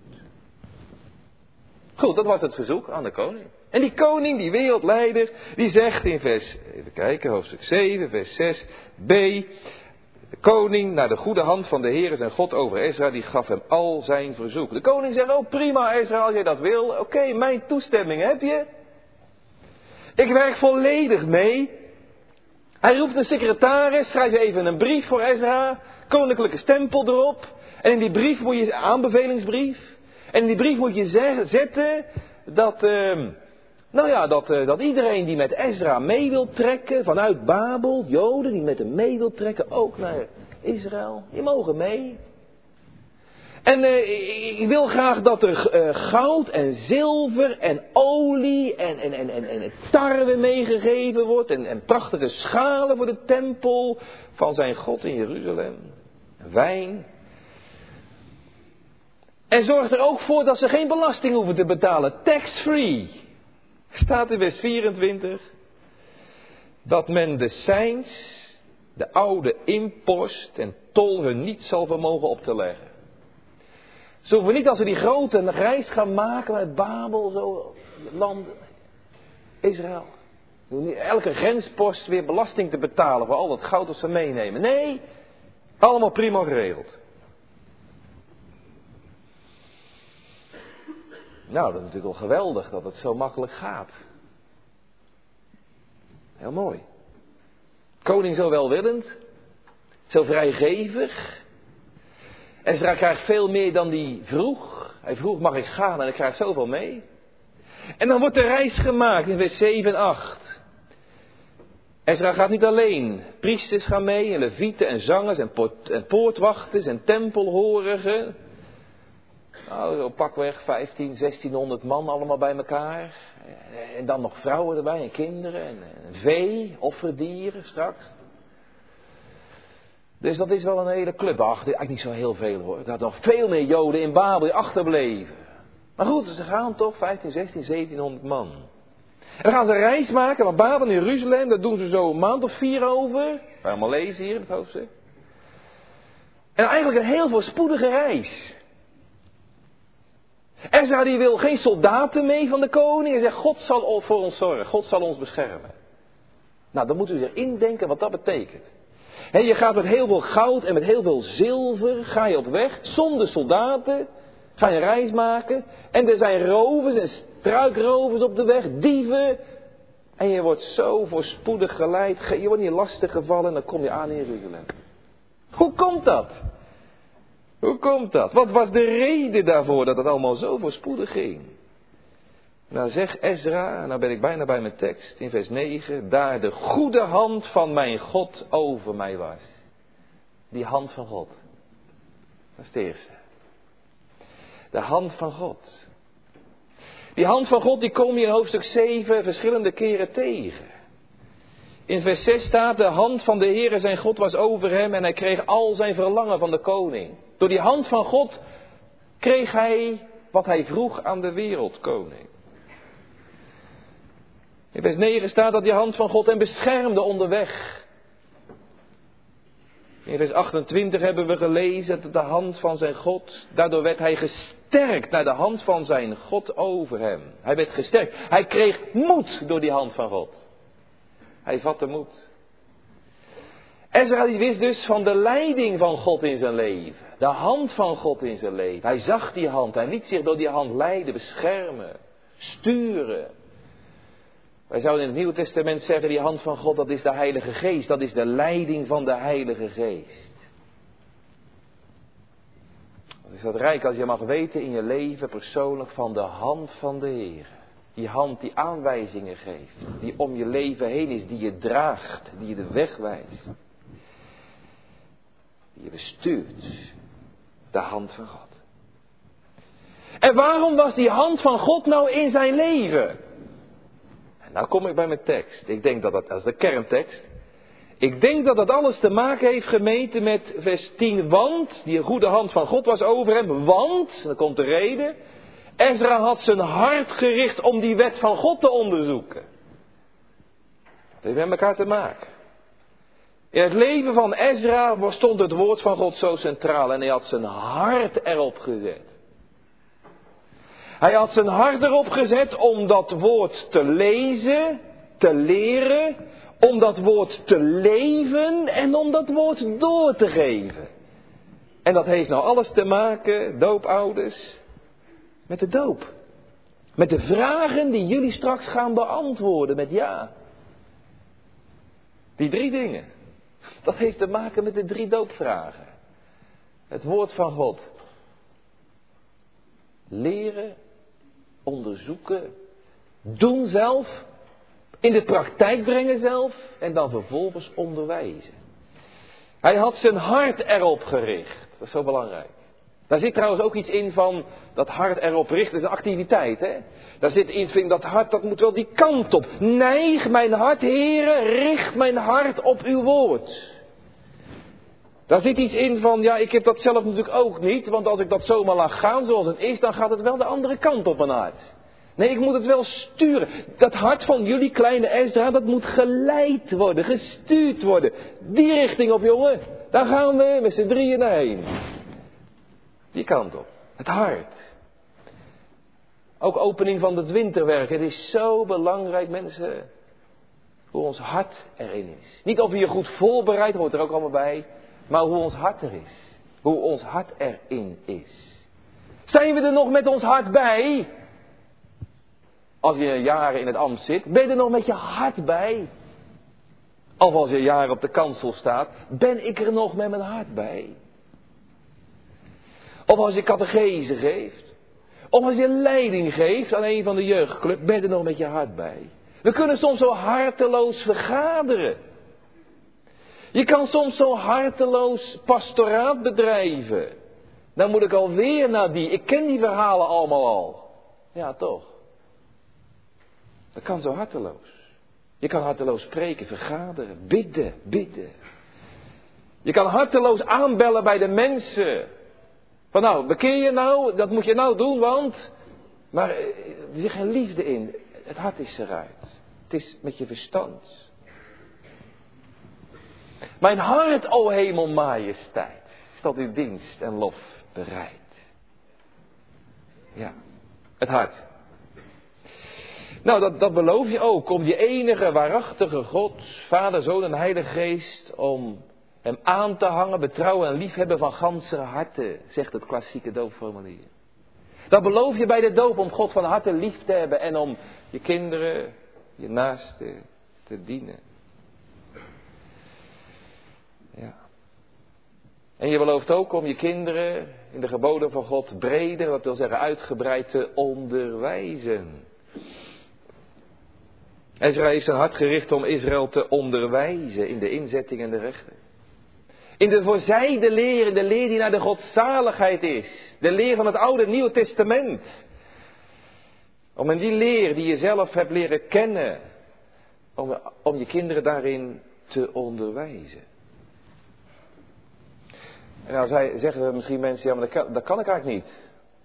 [SPEAKER 1] Goed, dat was het verzoek aan de koning. En die koning, die wereldleider, die zegt in vers, even kijken, hoofdstuk zeven, vers zes, b. De koning, naar de goede hand van de Heer zijn God over Ezra, die gaf hem al zijn verzoek. De koning zegt, oh prima Ezra, als jij dat wil. Oké, okay, mijn toestemming heb je. Ik werk volledig mee. Hij roept een secretaris, schrijf even een brief voor Ezra, koninklijke stempel erop. En in die brief moet je, aanbevelingsbrief. En in die brief moet je zeggen, zetten, dat, uh, nou ja, dat, uh, dat iedereen die met Ezra mee wil trekken, vanuit Babel, Joden die met hem mee wil trekken, ook naar Israël, die mogen mee. En uh, ik wil graag dat er uh, goud en zilver en olie en, en, en, en, en tarwe meegegeven wordt. En, en prachtige schalen voor de tempel van zijn God in Jeruzalem. Wijn. En zorg er ook voor dat ze geen belasting hoeven te betalen. Tax-free. Staat in vers vierentwintig. Dat men de seins, de oude impost en tol hun niet zal vermogen op te leggen. Ze hoeven niet als ze die grote reis gaan maken uit Babel, zo, land, Israël. Ze hoeven niet elke grenspost weer belasting te betalen voor al dat goud dat ze meenemen. Nee, allemaal prima geregeld. Nou, dat is natuurlijk wel geweldig dat het zo makkelijk gaat. Heel mooi. Koning zo welwillend, zo vrijgevig. Ezra krijgt veel meer dan hij vroeg. Hij vroeg, mag ik gaan? En ik krijg zoveel mee. En dan wordt de reis gemaakt in vers zeven en acht. Ezra gaat niet alleen. Priesters gaan mee, en levieten en zangers en, poort, en poortwachters en tempelhorigen. Nou, zo pakweg vijftien, zestienhonderd man allemaal bij elkaar. En dan nog vrouwen erbij en kinderen en, en vee, offerdieren straks. Dus dat is wel een hele club. Ach, eigenlijk niet zo heel veel hoor. Er hadden nog veel meer Joden in Babel die achterbleven. Maar goed, ze gaan toch vijftien, zestien, zestienhonderd man. En dan gaan ze een reis maken van Babel naar Jeruzalem. Daar doen ze zo een maand of vier over. We gaan allemaal lezen hier in het hoofdstuk. En eigenlijk een heel voorspoedige reis. Ezra die wil geen soldaten mee van de koning. En zegt, God zal voor ons zorgen. God zal ons beschermen. Nou, dan moet u erin denken wat dat betekent. He, je gaat met heel veel goud en met heel veel zilver, ga je op weg, zonder soldaten, ga je een reis maken. En er zijn rovers en struikrovers op de weg, dieven. En je wordt zo voorspoedig geleid, je wordt niet lastig gevallen en dan kom je aan in Jeruzalem. Hoe komt dat? Hoe komt dat? Wat was de reden daarvoor dat het allemaal zo voorspoedig ging? Nou zegt Ezra, nou ben ik bijna bij mijn tekst, in vers negen, daar de goede hand van mijn God over mij was. Die hand van God. Dat is het eerste. De hand van God. Die hand van God die kom je in hoofdstuk zeven verschillende keren tegen. In vers zes staat, de hand van de Heere zijn God was over hem en hij kreeg al zijn verlangen van de koning. Door die hand van God kreeg hij wat hij vroeg aan de wereldkoning. In vers negen staat dat die hand van God hem beschermde onderweg. In vers achtentwintig hebben we gelezen dat de hand van zijn God, daardoor werd hij gesterkt naar de hand van zijn God over hem. Hij werd gesterkt. Hij kreeg moed door die hand van God. Hij vatte moed. Ezra die wist dus van de leiding van God in zijn leven. De hand van God in zijn leven. Hij zag die hand. Hij liet zich door die hand leiden, beschermen, sturen. Wij zouden in het Nieuwe Testament zeggen, die hand van God, dat is de Heilige Geest. Dat is de leiding van de Heilige Geest. Wat is dat rijk als je mag weten in je leven persoonlijk van de hand van de Heer. Die hand die aanwijzingen geeft. Die om je leven heen is, die je draagt, die je de weg wijst. Die je bestuurt. De hand van God. En waarom was die hand van God nou in zijn leven? Nou kom ik bij mijn tekst. Ik denk dat dat, dat is de kerntekst. Ik denk dat dat alles te maken heeft gemeten met vers tien. Want, die goede hand van God was over hem. Want, dan komt de reden. Ezra had zijn hart gericht om die wet van God te onderzoeken. Dat heeft met elkaar te maken. In het leven van Ezra stond het woord van God zo centraal. En hij had zijn hart erop gezet. Hij had zijn hart erop gezet om dat woord te lezen, te leren, om dat woord te leven en om dat woord door te geven. En dat heeft nou alles te maken, doopouders, met de doop. Met de vragen die jullie straks gaan beantwoorden met ja. Die drie dingen. Dat heeft te maken met de drie doopvragen. Het woord van God. Leren, onderzoeken, doen zelf, in de praktijk brengen zelf en dan vervolgens onderwijzen. Hij had zijn hart erop gericht. Dat is zo belangrijk. Daar zit trouwens ook iets in van dat hart erop richten. Dat is een activiteit, hè. Daar zit iets in dat hart, dat moet wel die kant op. Neig mijn hart, Heere, richt mijn hart op uw woord. Daar zit iets in van, ja, ik heb dat zelf natuurlijk ook niet. Want als ik dat zomaar laat gaan zoals het is, dan gaat het wel de andere kant op mijn hart. Nee, ik moet het wel sturen. Dat hart van jullie kleine Ezra, dat moet geleid worden, gestuurd worden. Die richting op, jongen. Daar gaan we met z'n drieën naar heen. Die kant op. Het hart. Ook opening van het winterwerk. Het is zo belangrijk, mensen, hoe ons hart erin is. Niet of we je goed voorbereid, hoort er ook allemaal bij. Maar hoe ons hart er is. Hoe ons hart erin is. Zijn we er nog met ons hart bij? Als je jaren in het ambt zit, ben je er nog met je hart bij? Of als je jaren op de kansel staat, ben ik er nog met mijn hart bij? Of als je catechese geeft. Of als je leiding geeft aan een van de jeugdclubs, ben je er nog met je hart bij? We kunnen soms zo harteloos vergaderen. Je kan soms zo harteloos pastoraat bedrijven. Dan moet ik alweer naar die. Ik ken die verhalen allemaal al. Ja, toch? Dat kan zo harteloos. Je kan harteloos spreken, vergaderen, bidden, bidden. Je kan harteloos aanbellen bij de mensen. Van nou, bekeer je nou, dat moet je nou doen, want... Maar er zit geen liefde in. Het hart is eruit. Het is met je verstand. Mijn hart, o hemel majesteit, is tot uw dienst en lof bereid. Ja, het hart. Nou, dat, dat beloof je ook, om die enige waarachtige God, Vader, Zoon en Heilige Geest, om hem aan te hangen, betrouwen en liefhebben van ganse harten, zegt het klassieke doopformulier. Dat beloof je bij de doop, om God van harte lief te hebben en om je kinderen, je naasten te dienen. Ja. En je belooft ook om je kinderen in de geboden van God breder, dat wil zeggen uitgebreid, te onderwijzen. Ezra heeft zijn hart gericht om Israël te onderwijzen in de inzetting en de rechten. In de voorzijde leer, de leer die naar de godzaligheid is. De leer van het Oude en Nieuwe Testament. Om in die leer die je zelf hebt leren kennen, om, om je kinderen daarin te onderwijzen. En nou zeggen misschien mensen, ja maar dat kan, dat kan ik eigenlijk niet.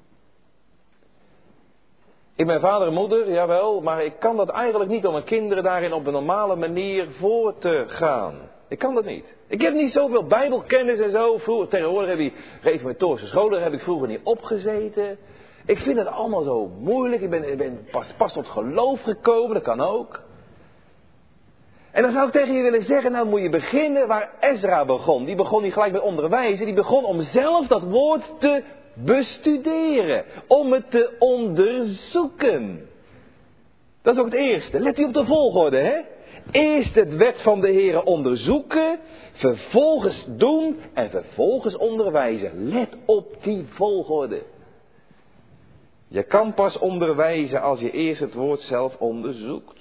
[SPEAKER 1] Ik ben vader en moeder, jawel, maar ik kan dat eigenlijk niet om mijn kinderen daarin op een normale manier voor te gaan. Ik kan dat niet. Ik heb niet zoveel bijbelkennis en zo. Vroeger, tegenwoordig heb ik reformatorische scholen, daar heb ik vroeger niet opgezeten. Ik vind het allemaal zo moeilijk. Ik ben, ik ben pas, pas tot geloof gekomen, dat kan ook. En dan zou ik tegen je willen zeggen, nou moet je beginnen waar Ezra begon. Die begon niet gelijk met onderwijzen, die begon om zelf dat woord te bestuderen. Om het te onderzoeken. Dat is ook het eerste. Let u op de volgorde, hè. Eerst het wet van de Heere onderzoeken, vervolgens doen en vervolgens onderwijzen. Let op die volgorde. Je kan pas onderwijzen als je eerst het woord zelf onderzoekt.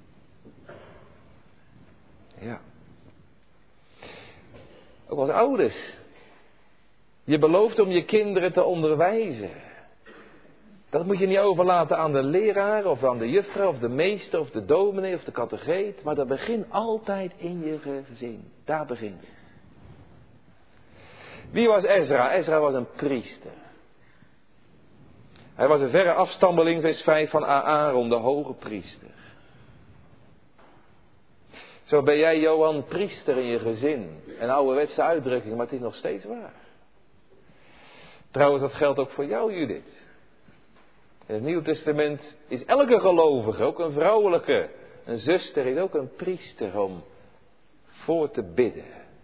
[SPEAKER 1] Ja. Ook als ouders. Je belooft om je kinderen te onderwijzen. Dat moet je niet overlaten aan de leraar of aan de juffrouw of de meester of de dominee of de catecheet. Maar dat begint altijd in je gezin. Daar begin je. Wie was Ezra? Ezra was een priester. Hij was een verre afstammeling, vers vijf, van Aaron, de hoge priester. Zo ben jij, Johan, priester in je gezin. Een ouderwetse uitdrukking, maar het is nog steeds waar. Trouwens, dat geldt ook voor jou, Judith. In het Nieuwe Testament is elke gelovige, ook een vrouwelijke, een zuster, is ook een priester om voor te bidden.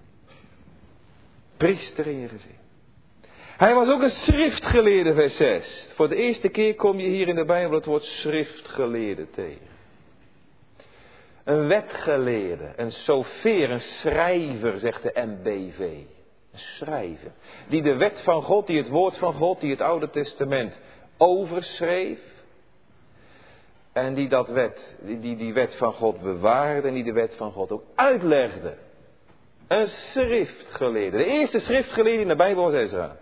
[SPEAKER 1] Priester in je gezin. Hij was ook een schriftgeleerde, vers zes. Voor de eerste keer kom je hier in de Bijbel het woord schriftgeleerde tegen. Een wetgeleerde, een sofeer, een schrijver, zegt de M B V. Een schrijver. Die de wet van God, die het woord van God, die het Oude Testament overschreef. En die dat wet, die, die die wet van God bewaarde en die de wet van God ook uitlegde. Een schriftgeleerde. De eerste schriftgeleerde in de Bijbel was Ezra.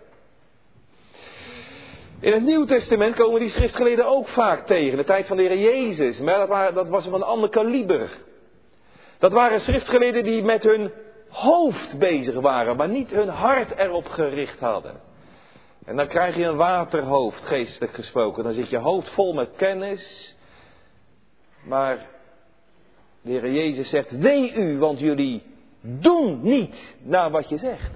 [SPEAKER 1] In het Nieuw Testament komen die schriftgeleerden ook vaak tegen. In de tijd van de Heer Jezus. Maar dat, waren, dat was van een ander kaliber. Dat waren schriftgeleerden die met hun hoofd bezig waren. Maar niet hun hart erop gericht hadden. En dan krijg je een waterhoofd, geestelijk gesproken. Dan zit je hoofd vol met kennis. Maar de Heer Jezus zegt, wee u, want jullie doen niet naar wat je zegt.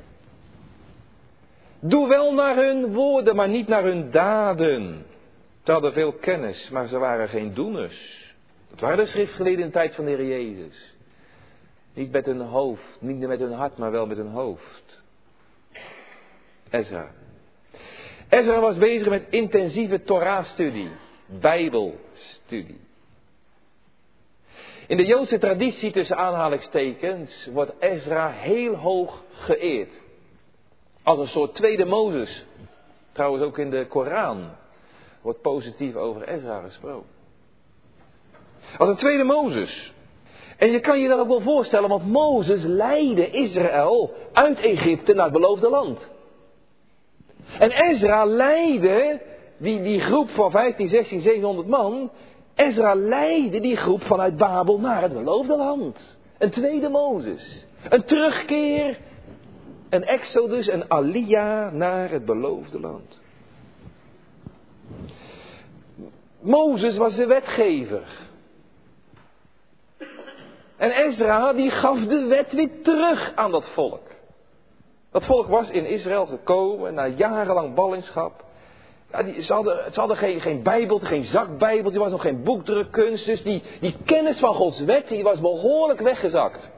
[SPEAKER 1] Doe wel naar hun woorden, maar niet naar hun daden. Ze hadden veel kennis, maar ze waren geen doeners. Dat waren de schriftgeleerden in de tijd van de Heer Jezus. Niet met hun hoofd, niet met hun hart, maar wel met hun hoofd. Ezra. Ezra was bezig met intensieve Torah-studie, Bijbelstudie. In de Joodse traditie, tussen aanhalingstekens, wordt Ezra heel hoog geëerd. Als een soort tweede Mozes. Trouwens ook in de Koran wordt positief over Ezra gesproken. Als een tweede Mozes. En je kan je dat ook wel voorstellen, want Mozes leidde Israël uit Egypte naar het beloofde land. En Ezra leidde die, die groep van vijftien, zestien, zevenhonderd man. Ezra leidde die groep vanuit Babel naar het beloofde land. Een tweede Mozes. Een terugkeer, een exodus, een alia naar het beloofde land. Mozes was de wetgever. En Ezra die gaf de wet weer terug aan dat volk. Dat volk was in Israël gekomen na jarenlang ballingschap. Ja, die, ze hadden, ze hadden geen, geen bijbel, geen zakbijbel, er was nog geen boekdrukkunst. Dus die, die kennis van Gods wet die was behoorlijk weggezakt.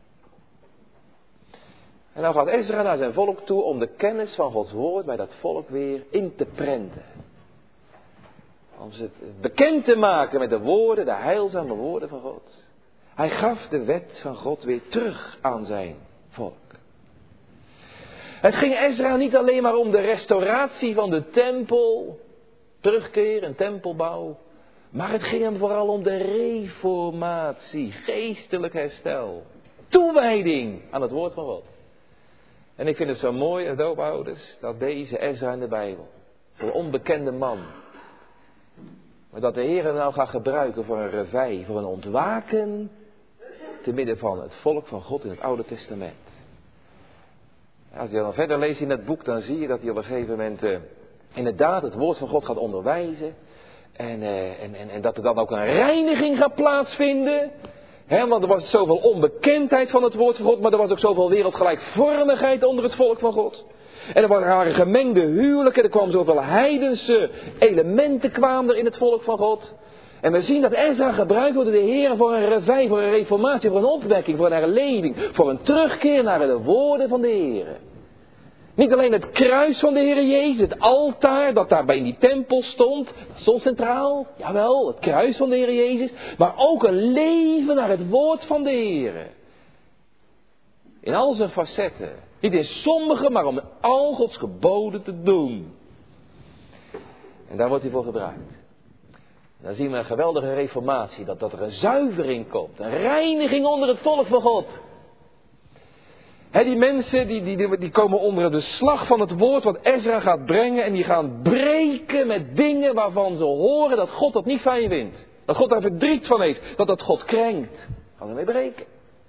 [SPEAKER 1] En dan gaat Ezra naar zijn volk toe om de kennis van Gods woord bij dat volk weer in te prenten. Om ze bekend te maken met de woorden, de heilzame woorden van God. Hij gaf de wet van God weer terug aan zijn volk. Het ging Ezra niet alleen maar om de restauratie van de tempel, terugkeer en tempelbouw. Maar het ging hem vooral om de reformatie, geestelijk herstel. Toewijding aan het woord van God. En ik vind het zo mooi, doopouders, dat deze Ezra in de Bijbel, zo'n onbekende man, maar dat de Heer hem nou gaat gebruiken voor een reveil, voor een ontwaken, te midden van het volk van God in het Oude Testament. Als je dan verder leest in het boek, dan zie je dat hij op een gegeven moment uh, inderdaad het woord van God gaat onderwijzen. En, uh, en, en, en dat er dan ook een reiniging gaat plaatsvinden. He, want er was zoveel onbekendheid van het woord van God, maar er was ook zoveel wereldgelijkvormigheid onder het volk van God. En er waren gemengde huwelijken, er kwamen zoveel heidense elementen kwamen er in het volk van God. En we zien dat Ezra gebruikt wordt door de Heer voor een reveil, voor een reformatie, voor een opwekking, voor een herleving, voor een terugkeer naar de woorden van de Heer. Niet alleen het kruis van de Heer Jezus, het altaar dat daar bij in die tempel stond, dat stond centraal, jawel, het kruis van de Heer Jezus, maar ook een leven naar het woord van de Heer. In al zijn facetten. Niet in sommige, maar om al Gods geboden te doen. En daar wordt hij voor gebruikt. Dan zien we een geweldige reformatie, dat, dat er een zuivering komt, een reiniging onder het volk van God. He, die mensen die, die, die komen onder de slag van het woord wat Ezra gaat brengen en die gaan breken met dingen waarvan ze horen dat God dat niet fijn vindt. Dat God daar verdriet van heeft, dat dat God krenkt. Gaan ermee breken.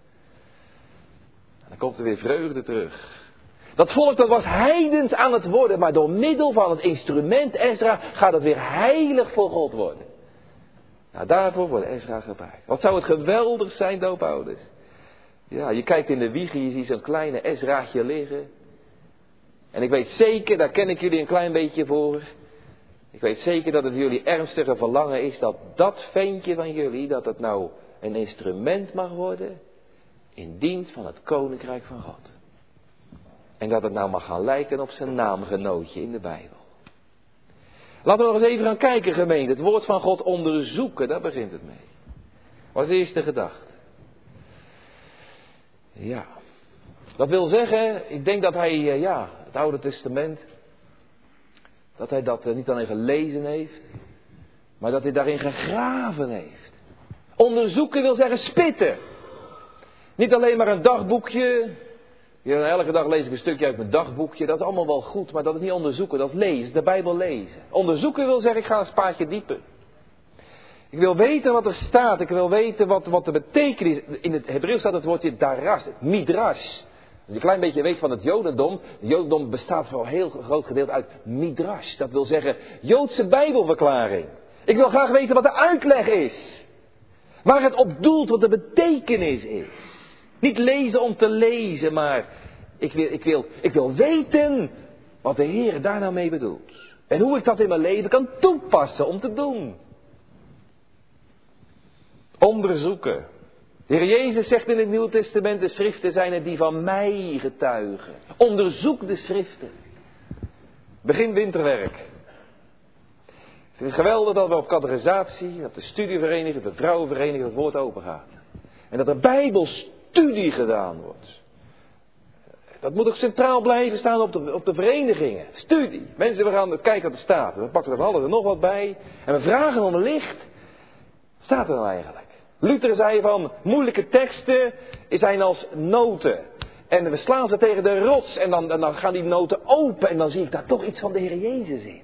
[SPEAKER 1] En dan komt er weer vreugde terug. Dat volk dat was heidens aan het worden, maar door middel van het instrument Ezra gaat het weer heilig voor God worden. Nou, daarvoor wordt Ezra gebruikt. Wat zou het geweldig zijn, doopouders. Ja, je kijkt in de wieg en je ziet zo'n kleine Ezraatje liggen. En ik weet zeker, daar ken ik jullie een klein beetje voor. Ik weet zeker dat het jullie ernstige verlangen is dat dat ventje van jullie, dat het nou een instrument mag worden in dienst van het Koninkrijk van God. En dat het nou mag gaan lijken op zijn naamgenootje in de Bijbel. Laten we nog eens even gaan kijken, gemeente. Het woord van God onderzoeken, daar begint het mee. Wat is de eerste gedachte? Ja. Dat wil zeggen, ik denk dat hij, ja, het Oude Testament, dat hij dat niet alleen gelezen heeft, Maar dat hij daarin gegraven heeft. Onderzoeken wil zeggen spitten. Niet alleen maar een dagboekje. Ja, elke dag lees ik een stukje uit mijn dagboekje. Dat is allemaal wel goed, maar dat is niet onderzoeken. Dat is lezen, de Bijbel lezen. Onderzoeken wil zeggen, ik ga een spaatje dieper. Ik wil weten wat er staat. Ik wil weten wat, wat de betekenis is. In het Hebreeuws staat het woordje daras, het midrash. Als je een klein beetje weet van het Jodendom. Het Jodendom bestaat voor een heel groot gedeelte uit midrash. Dat wil zeggen Joodse Bijbelverklaring. Ik wil graag weten wat de uitleg is. Waar het op doelt, wat de betekenis is. Niet lezen om te lezen, maar ik wil, ik wil, ik wil weten wat de Heer daar nou mee bedoelt. En hoe ik dat in mijn leven kan toepassen om te doen. Onderzoeken. De Heer Jezus zegt in het Nieuwe Testament, de schriften zijn het die van mij getuigen. Onderzoek de schriften. Begin winterwerk. Het is geweldig dat we op catechisatie, dat de studievereniging, de vrouwenvereniging het woord open gaat. En dat er bijbelstudie gedaan wordt. Dat moet ook centraal blijven staan op de, op de verenigingen. Studie. Mensen, we gaan kijken wat er staat. We pakken er van alles en nog wat bij. En we vragen om licht. Wat staat er nou eigenlijk? Luther zei van moeilijke teksten zijn als noten. En we slaan ze tegen de rots en dan, en dan gaan die noten open. En dan zie ik daar toch iets van de Heer Jezus in.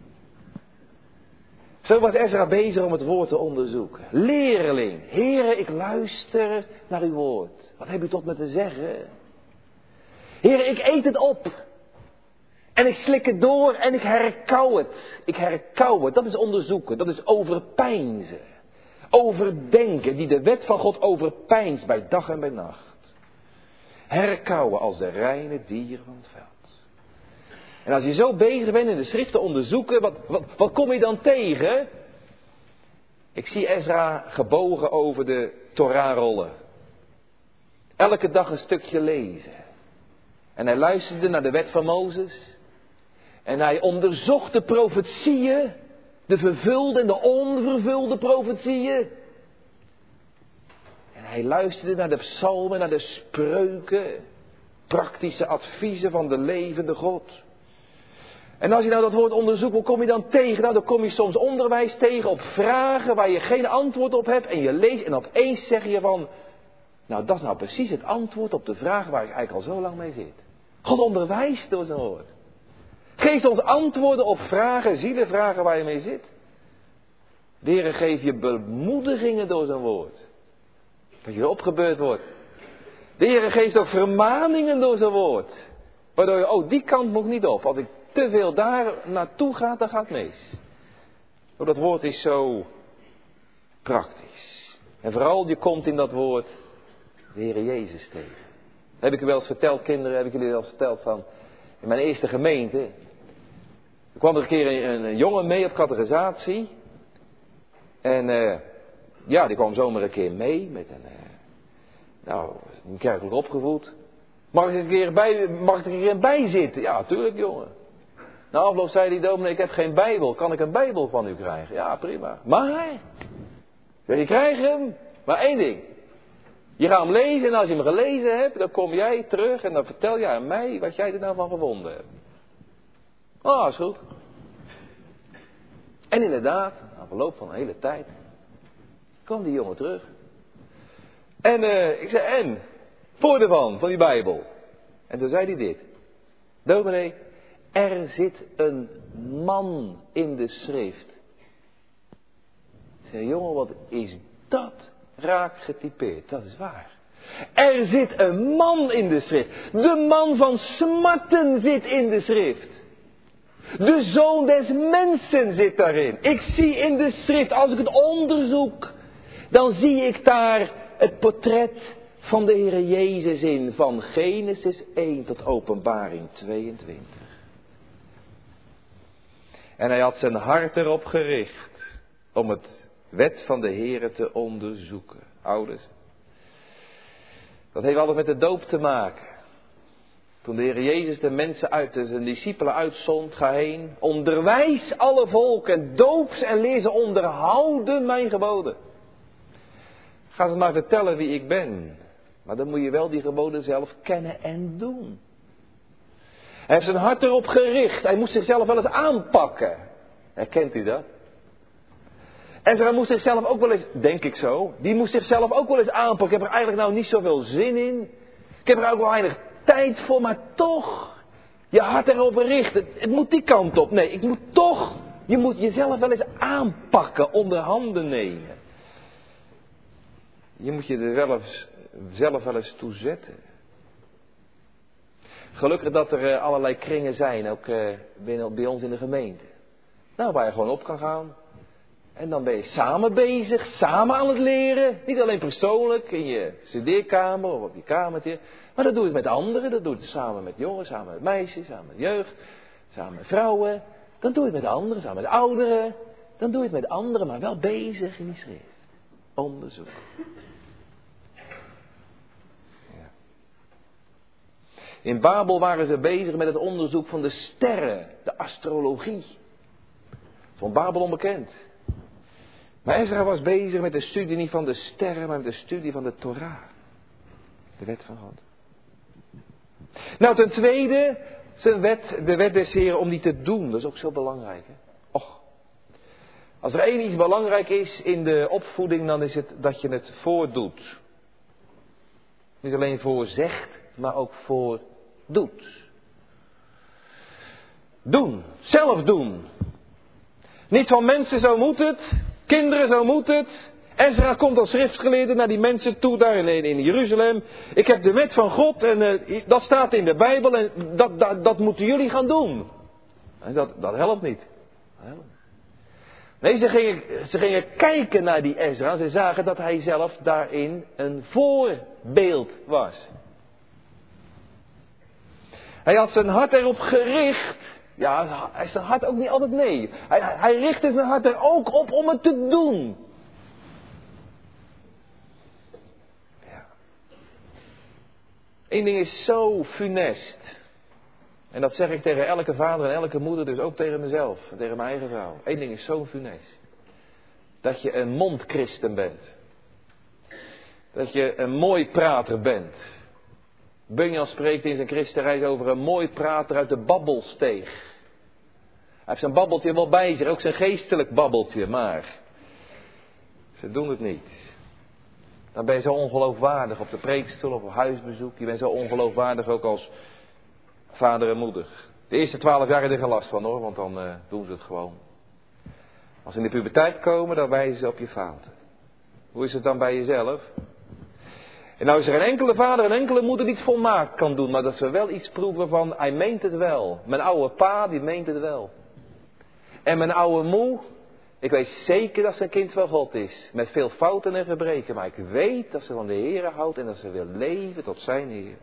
[SPEAKER 1] Zo was Ezra bezig om het woord te onderzoeken. Leerling, Heere, ik luister naar uw woord. Wat hebt u tot me te zeggen? Heere, ik eet het op. En ik slik het door en ik herkauw het. Ik herkauw het. Dat is onderzoeken. Dat is overpeinzen. Overdenken. Die de wet van God overpeinst bij dag en bij nacht. Herkauwen als de reine dieren van het veld. En als je zo bezig bent in de schrift te onderzoeken, wat, wat, wat kom je dan tegen? Ik zie Ezra gebogen over de Torah-rollen. Elke dag een stukje lezen. En hij luisterde naar de wet van Mozes. En hij onderzocht de profetieën. De vervulde en de onvervulde profetieën. En hij luisterde naar de psalmen, naar de spreuken. Praktische adviezen van de levende God. En als je nou dat woord onderzoekt, hoe kom je dan tegen? Nou, dan kom je soms onderwijs tegen op vragen waar je geen antwoord op hebt. En je leest en opeens zeg je van, nou dat is nou precies het antwoord op de vraag waar ik eigenlijk al zo lang mee zit. God onderwijst door zijn woord. Geeft ons antwoorden op vragen, zielenvragen waar je mee zit. De Heer geeft je bemoedigingen door zijn woord. Dat je opgebeurd wordt. De Heer geeft ook vermaningen door zijn woord. Waardoor je, oh die kant moet niet op. Als ik te veel daar naartoe ga, dan gaat het mis. Oh, dat woord is zo praktisch. En vooral je komt in dat woord de Heer Jezus tegen. Heb ik u wel eens verteld, kinderen, heb ik jullie wel eens verteld van, in mijn eerste gemeente, er kwam er een keer een, een jongen mee op catechisatie. En uh, ja, die kwam zomaar een keer mee met een, uh, nou, een kerkelijk opgevoed. Mag ik, een keer bij, mag ik er een keer bij zitten? Ja, tuurlijk jongen. Na afloop zei die dominee, ik heb geen Bijbel, kan ik een Bijbel van u krijgen? Ja, prima. Maar, ja, je krijgt hem, maar één ding. Je gaat hem lezen en als je hem gelezen hebt, dan kom jij terug en dan vertel jij aan mij wat jij er nou van gevonden hebt. Ah, is goed. En inderdaad, na verloop van een hele tijd, kwam die jongen terug. En uh, ik zei, en? Voor ervan, van die Bijbel. En toen zei hij dit. Dominee, er zit een man in de schrift. Ik zei, jongen, wat is dat raak getypeerd? Dat is waar. Er zit een man in de schrift. De man van smarten zit in de schrift. De zoon des mensen zit daarin. Ik zie in de schrift, als ik het onderzoek, dan zie ik daar het portret van de Heer Jezus in. Van Genesis één tot Openbaring tweeëntwintig. En hij had zijn hart erop gericht om het wet van de Heer te onderzoeken. Ouders, dat heeft alles met de doop te maken. Toen de Heer Jezus de mensen uit, zijn discipelen uitzond, ga heen, onderwijs alle volken, doop ze en leer ze onderhouden mijn geboden. Ga ze maar vertellen wie ik ben. Maar dan moet je wel die geboden zelf kennen en doen. Hij heeft zijn hart erop gericht. Hij moest zichzelf wel eens aanpakken. Herkent u dat? Ezra moest zichzelf ook wel eens, denk ik zo, die moest zichzelf ook wel eens aanpakken. Ik heb er eigenlijk nou niet zoveel zin in. Ik heb er ook wel weinig tijd voor, maar toch je hart erop richten. Het, het moet die kant op. Nee, ik moet toch, je moet jezelf wel eens aanpakken, onder handen nemen. Je moet je er wel eens, zelf wel eens toe zetten. Gelukkig dat er uh, allerlei kringen zijn, ook uh, binnen, bij ons in de gemeente. Nou, waar je gewoon op kan gaan. En dan ben je samen bezig, samen aan het leren. Niet alleen persoonlijk, in je studeerkamer of op je kamertje. Maar dat doe je met anderen, dat doe je samen met jongens, samen met meisjes, samen met jeugd, samen met vrouwen. Dan doe je het met anderen, samen met ouderen. Dan doe je het met anderen, maar wel bezig in die schrift. Onderzoek. Ja. In Babel waren ze bezig met het onderzoek van de sterren, de astrologie. Van Babel onbekend. Maar Ezra was bezig met de studie niet van de sterren, maar met de studie van de Torah. De wet van God. Nou, ten tweede, zijn wet, de wet des Heren om die te doen. Dat is ook zo belangrijk. Hè? Och. Als er één iets belangrijk is in de opvoeding, dan is het dat je het voordoet. Niet alleen voor zegt, maar ook voor doet. Doen. Zelf doen. Niet van mensen, zo moet het. Kinderen, zo moet het. Ezra komt als schriftgeleerde naar die mensen toe daar in, in Jeruzalem. Ik heb de wet van God en uh, dat staat in de Bijbel en dat, dat, dat moeten jullie gaan doen. En dat, dat helpt niet. Dat helpt. Nee, ze gingen, ze gingen kijken naar die Ezra. Ze zagen dat hij zelf daarin een voorbeeld was. Hij had zijn hart erop gericht. Ja, hij zijn hart ook niet altijd nee. Hij, hij richtte zijn hart er ook op om het te doen. Ja. Eén ding is zo funest. En dat zeg ik tegen elke vader en elke moeder, dus ook tegen mezelf en tegen mijn eigen vrouw. Eén ding is zo funest. Dat je een mondchristen bent. Dat je een mooi prater bent. Bunyan spreekt in zijn christenreis over een mooi prater uit de babbelsteeg. Hij heeft zijn babbeltje wel bij zich, ook zijn geestelijk babbeltje, maar ze doen het niet. Dan ben je zo ongeloofwaardig op de preekstoel of op huisbezoek. Je bent zo ongeloofwaardig ook als vader en moeder. De eerste twaalf jaar heb je er geen last van hoor, want dan uh, doen ze het gewoon. Als ze in de puberteit komen, dan wijzen ze op je fouten. Hoe is het dan bij jezelf? En nou is er een enkele vader en enkele moeder die het volmaakt kan doen, maar dat ze wel iets proeven van, hij meent het wel. Mijn oude pa, die meent het wel. En mijn oude moe, ik weet zeker dat zijn kind van God is. Met veel fouten en gebreken, maar ik weet dat ze van de Heer houdt en dat ze wil leven tot zijn Heer.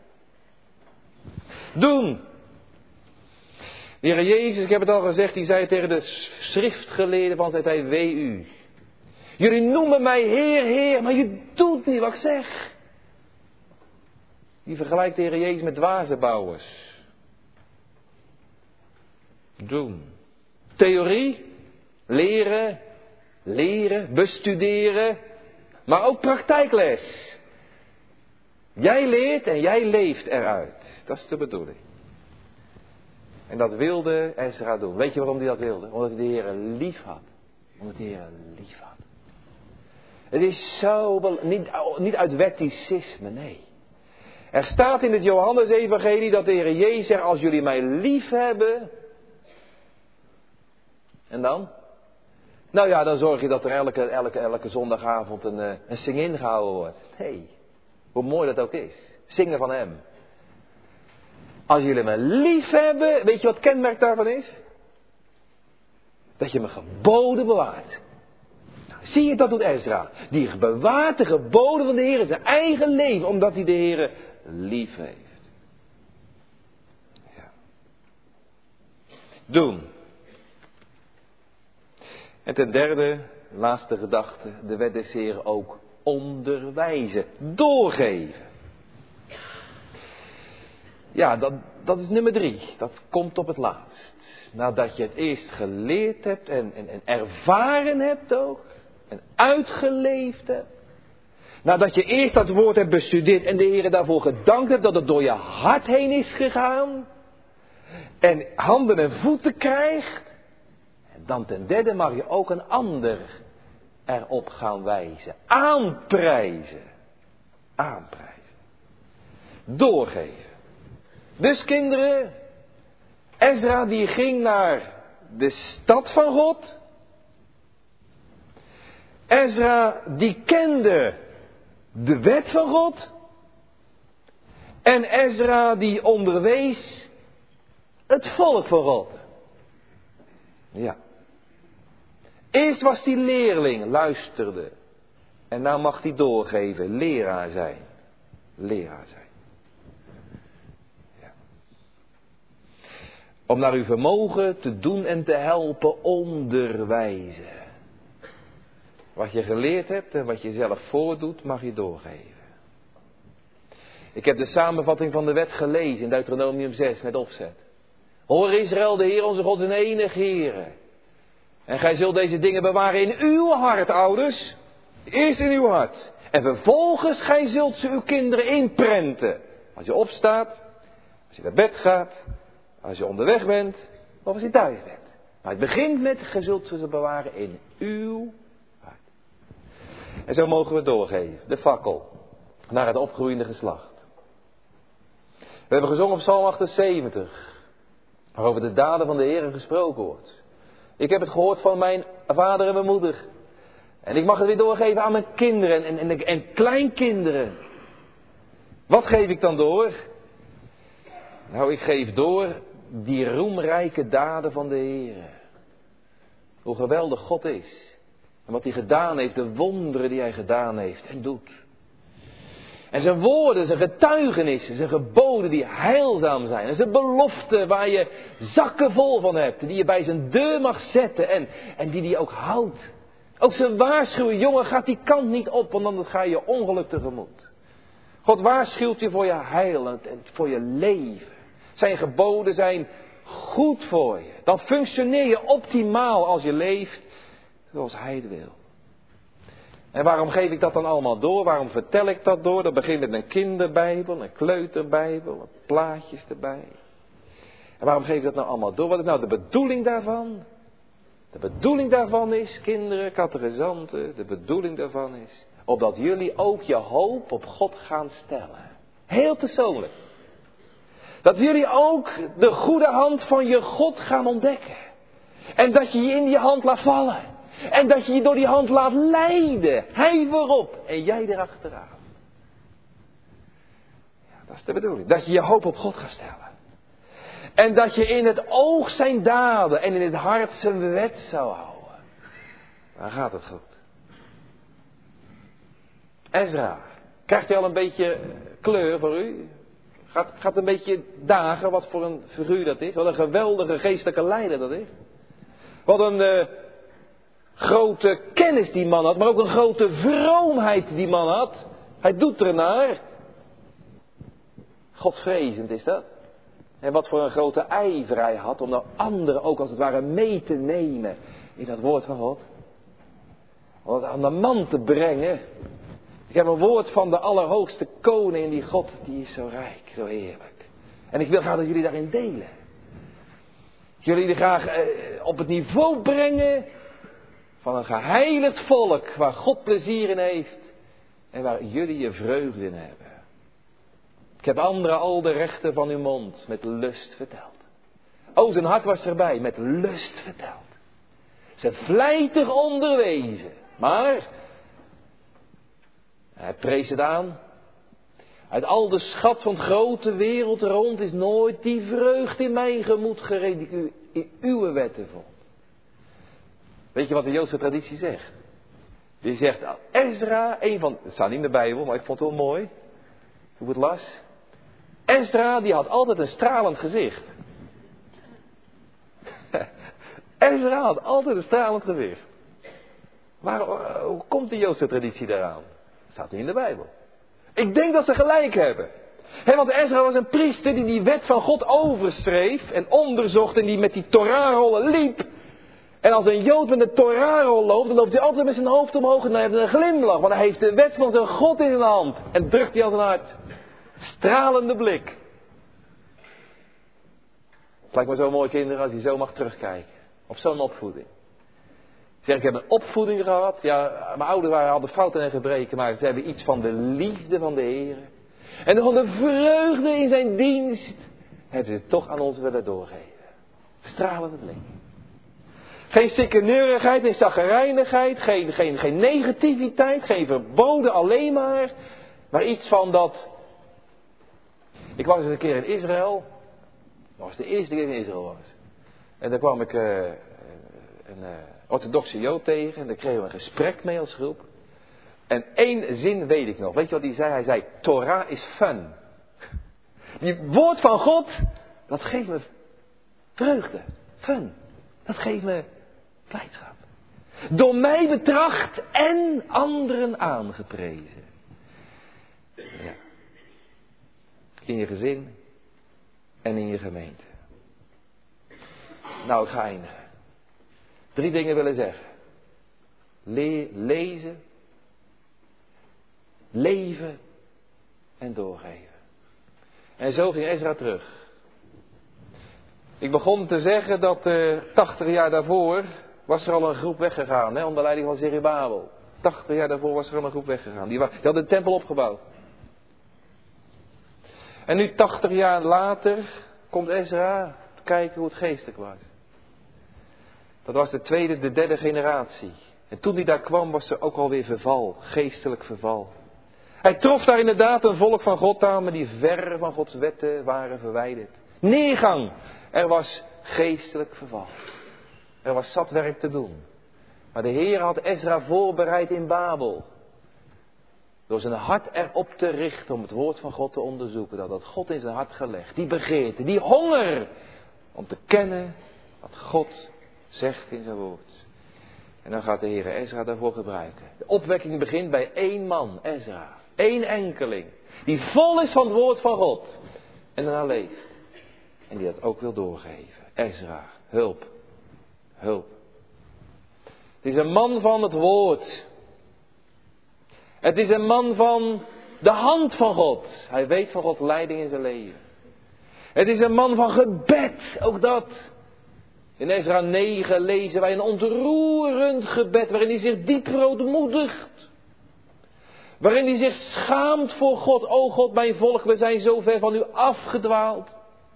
[SPEAKER 1] Doen! De Heer Jezus, ik heb het al gezegd, die zei tegen de schriftgeleerden van zijn tijd, wee u. Jullie noemen mij Heer, Heer, maar je doet niet wat ik zeg. Die vergelijkt de Heer Jezus met dwazenbouwers. Doen. Theorie, leren, leren, bestuderen, maar ook praktijkles. Jij leert en jij leeft eruit. Dat is de bedoeling. En dat wilde Ezra doen. Weet je waarom hij dat wilde? Omdat hij de Heer lief had. Omdat hij de Heer lief had. Het is zo, niet, niet uit wetticisme, nee. Er staat in het Johannes-evangelie dat de Heer Jezus zegt, als jullie mij lief hebben. En dan? Nou ja, dan zorg je dat er elke, elke, elke zondagavond een, een sing-in gehouden wordt. Nee, hoe mooi dat ook is. Zingen van hem. Als jullie me lief hebben, weet je wat het kenmerk daarvan is? Dat je me geboden bewaart. Nou, zie je, dat doet Ezra. Die bewaart de geboden van de Heer in zijn eigen leven, omdat hij de Heer lief heeft. Ja. Doen. En ten derde, laatste gedachte, de wet des Heren ook onderwijzen, doorgeven. Ja, dat, dat is nummer drie. Dat komt op het laatst. Nadat je het eerst geleerd hebt en, en, en ervaren hebt ook. En uitgeleefd hebt. Nadat je eerst dat woord hebt bestudeerd en de Heer daarvoor gedankt hebt dat het door je hart heen is gegaan. En handen en voeten krijgt. En dan ten derde mag je ook een ander erop gaan wijzen. Aanprijzen. Aanprijzen. Doorgeven. Dus kinderen, Ezra die ging naar de stad van God. Ezra die kende de wet van God. En Ezra die onderwees het volk van God. Ja. Eerst was hij leerling, luisterde. En nou mag hij doorgeven, leraar zijn. Leraar zijn. Ja. Om naar uw vermogen te doen en te helpen onderwijzen. Wat je geleerd hebt en wat je zelf voordoet, mag je doorgeven. Ik heb de samenvatting van de wet gelezen in Deuteronomium zes met opzet. Hoor Israël, de Heer onze God is een enig Heere. En gij zult deze dingen bewaren in uw hart, ouders. Eerst in uw hart. En vervolgens gij zult ze uw kinderen inprenten. Als je opstaat, als je naar bed gaat, als je onderweg bent, of als je thuis bent. Maar het begint met, gij zult ze bewaren in uw hart. En zo mogen we doorgeven, de fakkel, naar het opgroeiende geslacht. We hebben gezongen op Psalm achtenzeventig, waarover de daden van de Heer gesproken wordt. Ik heb het gehoord van mijn vader en mijn moeder. En ik mag het weer doorgeven aan mijn kinderen en, en, en kleinkinderen. Wat geef ik dan door? Nou, ik geef door die roemrijke daden van de Heer. Hoe geweldig God is. En wat hij gedaan heeft, de wonderen die hij gedaan heeft en doet. En zijn woorden, zijn getuigenissen, zijn geboden die heilzaam zijn. En zijn beloften waar je zakken vol van hebt. Die je bij zijn deur mag zetten en, en die hij ook houdt. Ook zijn waarschuwing, jongen, gaat die kant niet op, want dan ga je ongeluk tegemoet. God waarschuwt je voor je heil en voor je leven. Zijn geboden zijn goed voor je. Dan functioneer je optimaal als je leeft zoals hij het wil. En waarom geef ik dat dan allemaal door? Waarom vertel ik dat door? Dat begint met een kinderbijbel, een kleuterbijbel, met plaatjes erbij. En waarom geef ik dat nou allemaal door? Wat is nou de bedoeling daarvan? De bedoeling daarvan is, kinderen, catechisanten, de bedoeling daarvan is, opdat jullie ook je hoop op God gaan stellen. Heel persoonlijk. Dat jullie ook de goede hand van je God gaan ontdekken. En dat je je in die hand laat vallen. En dat je je door die hand laat leiden. Hij voorop en jij erachteraan. Ja, dat is de bedoeling. Dat je je hoop op God gaat stellen. En dat je in het oog zijn daden en in het hart zijn wet zou houden. Dan gaat het goed. Ezra, krijgt hij al een beetje kleur voor u? Gaat, gaat een beetje dagen wat voor een figuur dat is? Wat een geweldige geestelijke leider dat is. Wat een uh, grote kennis die man had, maar ook een grote vroomheid die man had. Hij doet ernaar. Godvrezend is dat. En wat voor een grote ijver hij had om nou anderen ook als het ware mee te nemen in dat woord van God. Om het aan de man te brengen. Ik heb een woord van de allerhoogste koning, die God, die is zo rijk, zo heerlijk. En ik wil graag dat jullie daarin delen. Jullie er graag eh, op het niveau brengen van een geheiligd volk waar God plezier in heeft en waar jullie je vreugde in hebben. Ik heb anderen al de rechten van uw mond met lust verteld. O, zijn hart was erbij, met lust verteld. Ze vlijtig onderwezen, maar hij prees het aan. Uit al de schat van het grote wereld rond is nooit die vreugde in mijn gemoed gereed die ik u in uw wetten vond. Weet je wat de Joodse traditie zegt? Die zegt, Ezra, een van, het staat niet in de Bijbel, maar ik vond het wel mooi, hoe het las. Ezra, die had altijd een stralend gezicht. Ezra had altijd een stralend gezicht. Maar hoe komt de Joodse traditie daaraan? Dat staat niet in de Bijbel. Ik denk dat ze gelijk hebben. He, want Ezra was een priester die die wet van God overschreef en onderzocht en die met die Torahrollen liep. En als een Jood met een Torahrol loopt, dan loopt hij altijd met zijn hoofd omhoog en dan heeft hij een glimlach. Want hij heeft de wet van zijn God in zijn hand en drukt die aan zijn hart. Stralende blik. Het lijkt me zo mooi, kinderen, als je zo mag terugkijken. Op zo'n opvoeding. Zeg, ik heb een opvoeding gehad. Ja, mijn ouders waren, hadden fouten en gebreken, maar ze hebben iets van de liefde van de Heer. En van de vreugde in zijn dienst hebben ze toch aan ons willen doorgeven. Stralende blik. Geen stikkeneurigheid, geen chagrijnigheid, geen, geen, geen negativiteit, geen verboden alleen maar. Maar iets van dat. Ik was eens een keer in Israël. Dat was de eerste keer in Israël was. En daar kwam ik uh, een uh, orthodoxe Jood tegen. En daar kregen we een gesprek mee als groep. En één zin weet ik nog. Weet je wat hij zei? Hij zei, Torah is fun. Die woord van God, dat geeft me vreugde. Fun. Dat geeft me blijdschap. Door mij betracht en anderen aangeprezen. Ja. In je gezin en in je gemeente. Nou, ik ga eindigen. Drie dingen willen zeggen. Le- lezen, leven en doorgeven. En zo ging Ezra terug. Ik begon te zeggen dat uh, tachtig jaar daarvoor was er al een groep weggegaan, hè, onder leiding van Zerubabel. tachtig jaar daarvoor was er al een groep weggegaan. Die, die hadden de tempel opgebouwd. En nu tachtig jaar later komt Ezra te kijken hoe het geestelijk was. Dat was de tweede, de derde generatie. En toen hij daar kwam was er ook alweer verval, geestelijk verval. Hij trof daar inderdaad een volk van God aan, maar die ver van Gods wetten waren verwijderd. Neergang. Er was geestelijk verval. Er was zat werk te doen. Maar de Heer had Ezra voorbereid in Babel. Door zijn hart erop te richten om het woord van God te onderzoeken. Dat had God in zijn hart gelegd. Die begeerte, die honger. Om te kennen wat God zegt in zijn woord. En dan gaat de Heer Ezra daarvoor gebruiken. De opwekking begint bij één man, Ezra. Eén enkeling. Die vol is van het woord van God. En daarna leeft. En die dat ook wil doorgeven. Ezra, hulp. Hulp. Het is een man van het woord. Het is een man van de hand van God. Hij weet van Gods leiding in zijn leven. Het is een man van gebed. Ook dat. In Ezra negen lezen wij een ontroerend gebed. Waarin hij zich diep verootmoedigt. Waarin hij zich schaamt voor God. O God, mijn volk, we zijn zo ver van u afgedwaald.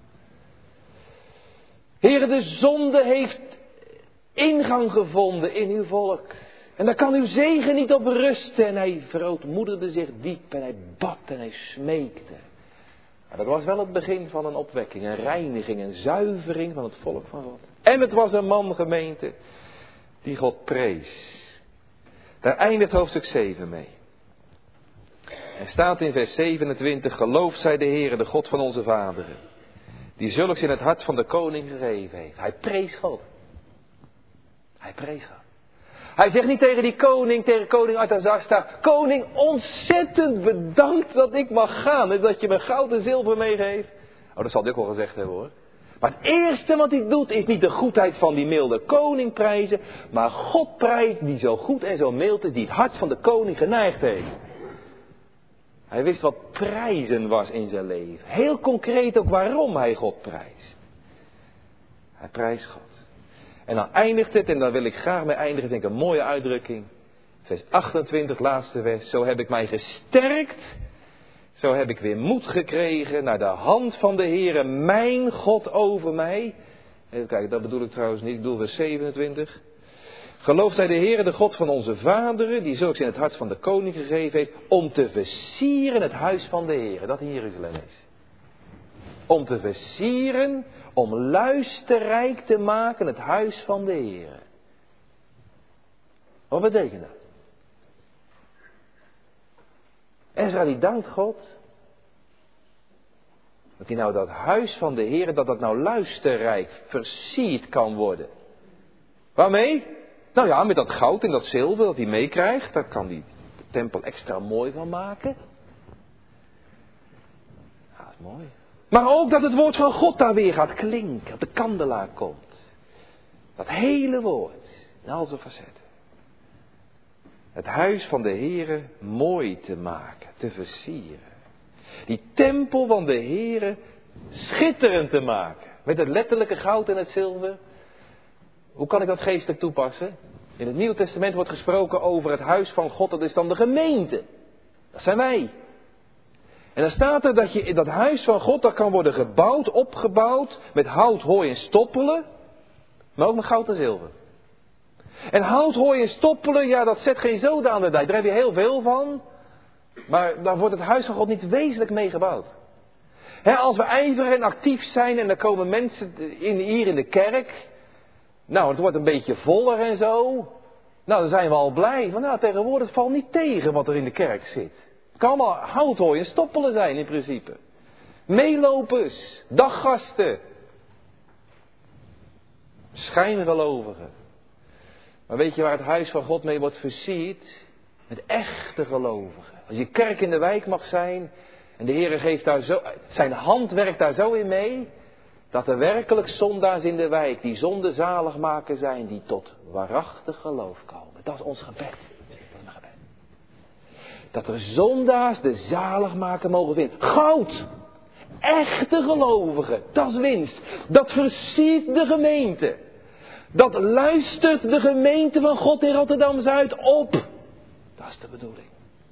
[SPEAKER 1] Heere, de zonde heeft ingang gevonden in uw volk. En daar kan uw zegen niet op rusten. En hij verootmoedigde zich diep en hij bad en hij smeekte. Maar dat was wel het begin van een opwekking, een reiniging, een zuivering van het volk van God. En het was een man, gemeente, die God prees. Daar eindigt hoofdstuk zeven mee. Er staat in vers zevenentwintig, gelooft zij de Heere, de God van onze vaderen, die zulks in het hart van de koning gegeven heeft. Hij prees God. Hij prees God. Hij zegt niet tegen die koning, tegen koning Artasasta, koning, ontzettend bedankt dat ik mag gaan en dat je me goud en zilver meegeeft. Oh, dat zal hij ook wel gezegd hebben hoor. Maar het eerste wat hij doet is niet de goedheid van die milde koning prijzen, maar God prijst die zo goed en zo mild is, die het hart van de koning geneigd heeft. Hij wist wat prijzen was in zijn leven. Heel concreet ook waarom hij God prijst. Hij prijst God. En dan eindigt het, en daar wil ik graag mee eindigen, vind ik een mooie uitdrukking. Vers achtentwintig, laatste vers. Zo heb ik mij gesterkt. Zo heb ik weer moed gekregen naar de hand van de Heere, mijn God over mij. Even kijken, dat bedoel ik trouwens niet. Ik bedoel vers zevenentwintig. Gelooft zij de Heere, de God van onze vaderen, die zulks in het hart van de koning gegeven heeft, om te versieren het huis van de Heere, dat in Jeruzalem is. Om te versieren, om luisterrijk te maken het huis van de Heere. Wat betekent dat? Ezra die dankt God. Dat hij nou dat huis van de Heere, dat dat nou luisterrijk versierd kan worden. Waarmee? Nou ja, met dat goud en dat zilver dat hij meekrijgt, daar kan hij de tempel extra mooi van maken. Ja, dat is mooi. Maar ook dat het woord van God daar weer gaat klinken, op de kandelaar komt. Dat hele woord, in al zijn facetten. Het huis van de Heere mooi te maken, te versieren. Die tempel van de Heere schitterend te maken. Met het letterlijke goud en het zilver. Hoe kan ik dat geestelijk toepassen? In het Nieuwe Testament wordt gesproken over het huis van God, dat is dan de gemeente. Dat zijn wij. En dan staat er dat je in dat huis van God, dat kan worden gebouwd, opgebouwd, met hout, hooi en stoppelen, maar ook met goud en zilver. En hout, hooi en stoppelen, ja, dat zet geen zoden aan de dijk. Daar heb je heel veel van. Maar daar wordt het huis van God niet wezenlijk mee gebouwd. He, als we ijverig en actief zijn en er komen mensen in, hier in de kerk. Nou, het wordt een beetje voller en zo. Nou, dan zijn we al blij. Van, nou, tegenwoordig valt niet tegen wat er in de kerk zit. Het kan allemaal hout, hooi en stoppelen zijn in principe. Meelopers, daggasten. Schijngelovigen. Maar weet je waar het huis van God mee wordt versierd? Met echte gelovigen. Als je kerk in de wijk mag zijn. En de Heer geeft daar zo, zijn hand werkt daar zo in mee. Dat er werkelijk zondaars in de wijk die zonde zalig maken zijn. Die tot waarachtig geloof komen. Dat is ons gebed. Dat is mijn gebed. Dat er zondaars de zalig maken mogen vinden. Goud. Echte gelovigen. Dat is winst. Dat versiert de gemeente. Dat luistert de gemeente van God in Rotterdam-Zuid op. Dat is de bedoeling.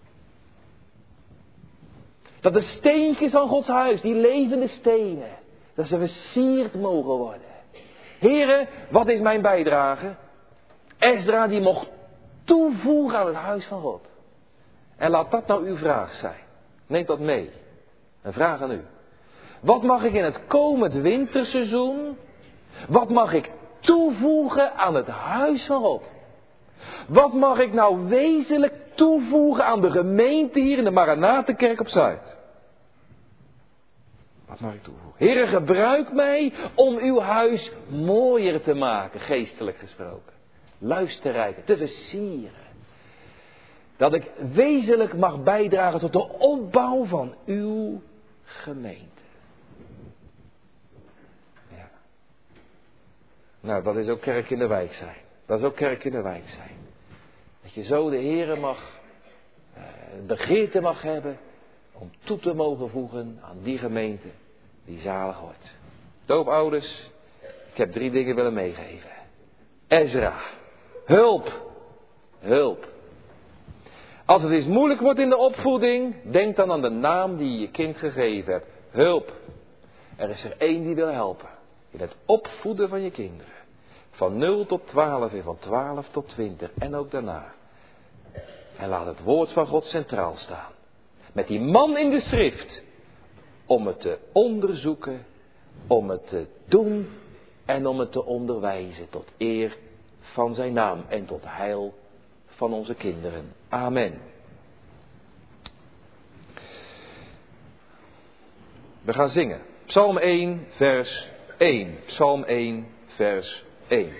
[SPEAKER 1] Dat de steentjes van Gods huis, die levende stenen, dat ze versierd mogen worden. Heren, wat is mijn bijdrage? Ezra die mocht toevoegen aan het huis van God. En laat dat nou uw vraag zijn. Neem dat mee. Een vraag aan u. Wat mag ik in het komend winterseizoen, wat mag ik toevoegen aan het huis van God? Wat mag ik nou wezenlijk toevoegen aan de gemeente hier in de Maranatenkerk op Zuid? Wat mag ik toevoegen? Heere, gebruik mij om uw huis mooier te maken, geestelijk gesproken. Luisterrijker, te versieren. Dat ik wezenlijk mag bijdragen tot de opbouw van uw gemeente. Ja. Nou, dat is ook kerk in de wijk zijn. Dat is ook kerk in de wijk zijn. Dat je zo de Heere mag, uh, begeerte mag hebben om toe te mogen voegen aan die gemeente die zalig wordt. Doopouders, ik heb drie dingen willen meegeven. Ezra, hulp, hulp. Als het eens moeilijk wordt in de opvoeding, denk dan aan de naam die je je kind gegeven hebt. Hulp. Er is er één die wil helpen. In het opvoeden van je kinderen. Van nul tot twaalf en van twaalf tot twintig en ook daarna. En laat het woord van God centraal staan. Met die man in de schrift. Om het te onderzoeken. Om het te doen. En om het te onderwijzen tot eer van zijn naam. En tot heil van onze kinderen. Amen. We gaan zingen. Psalm één vers één. Psalm één vers één.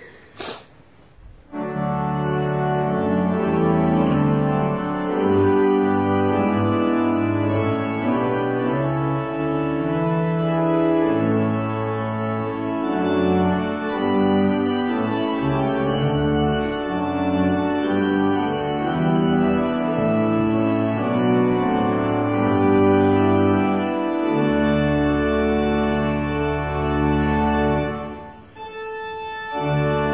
[SPEAKER 2] Thank you.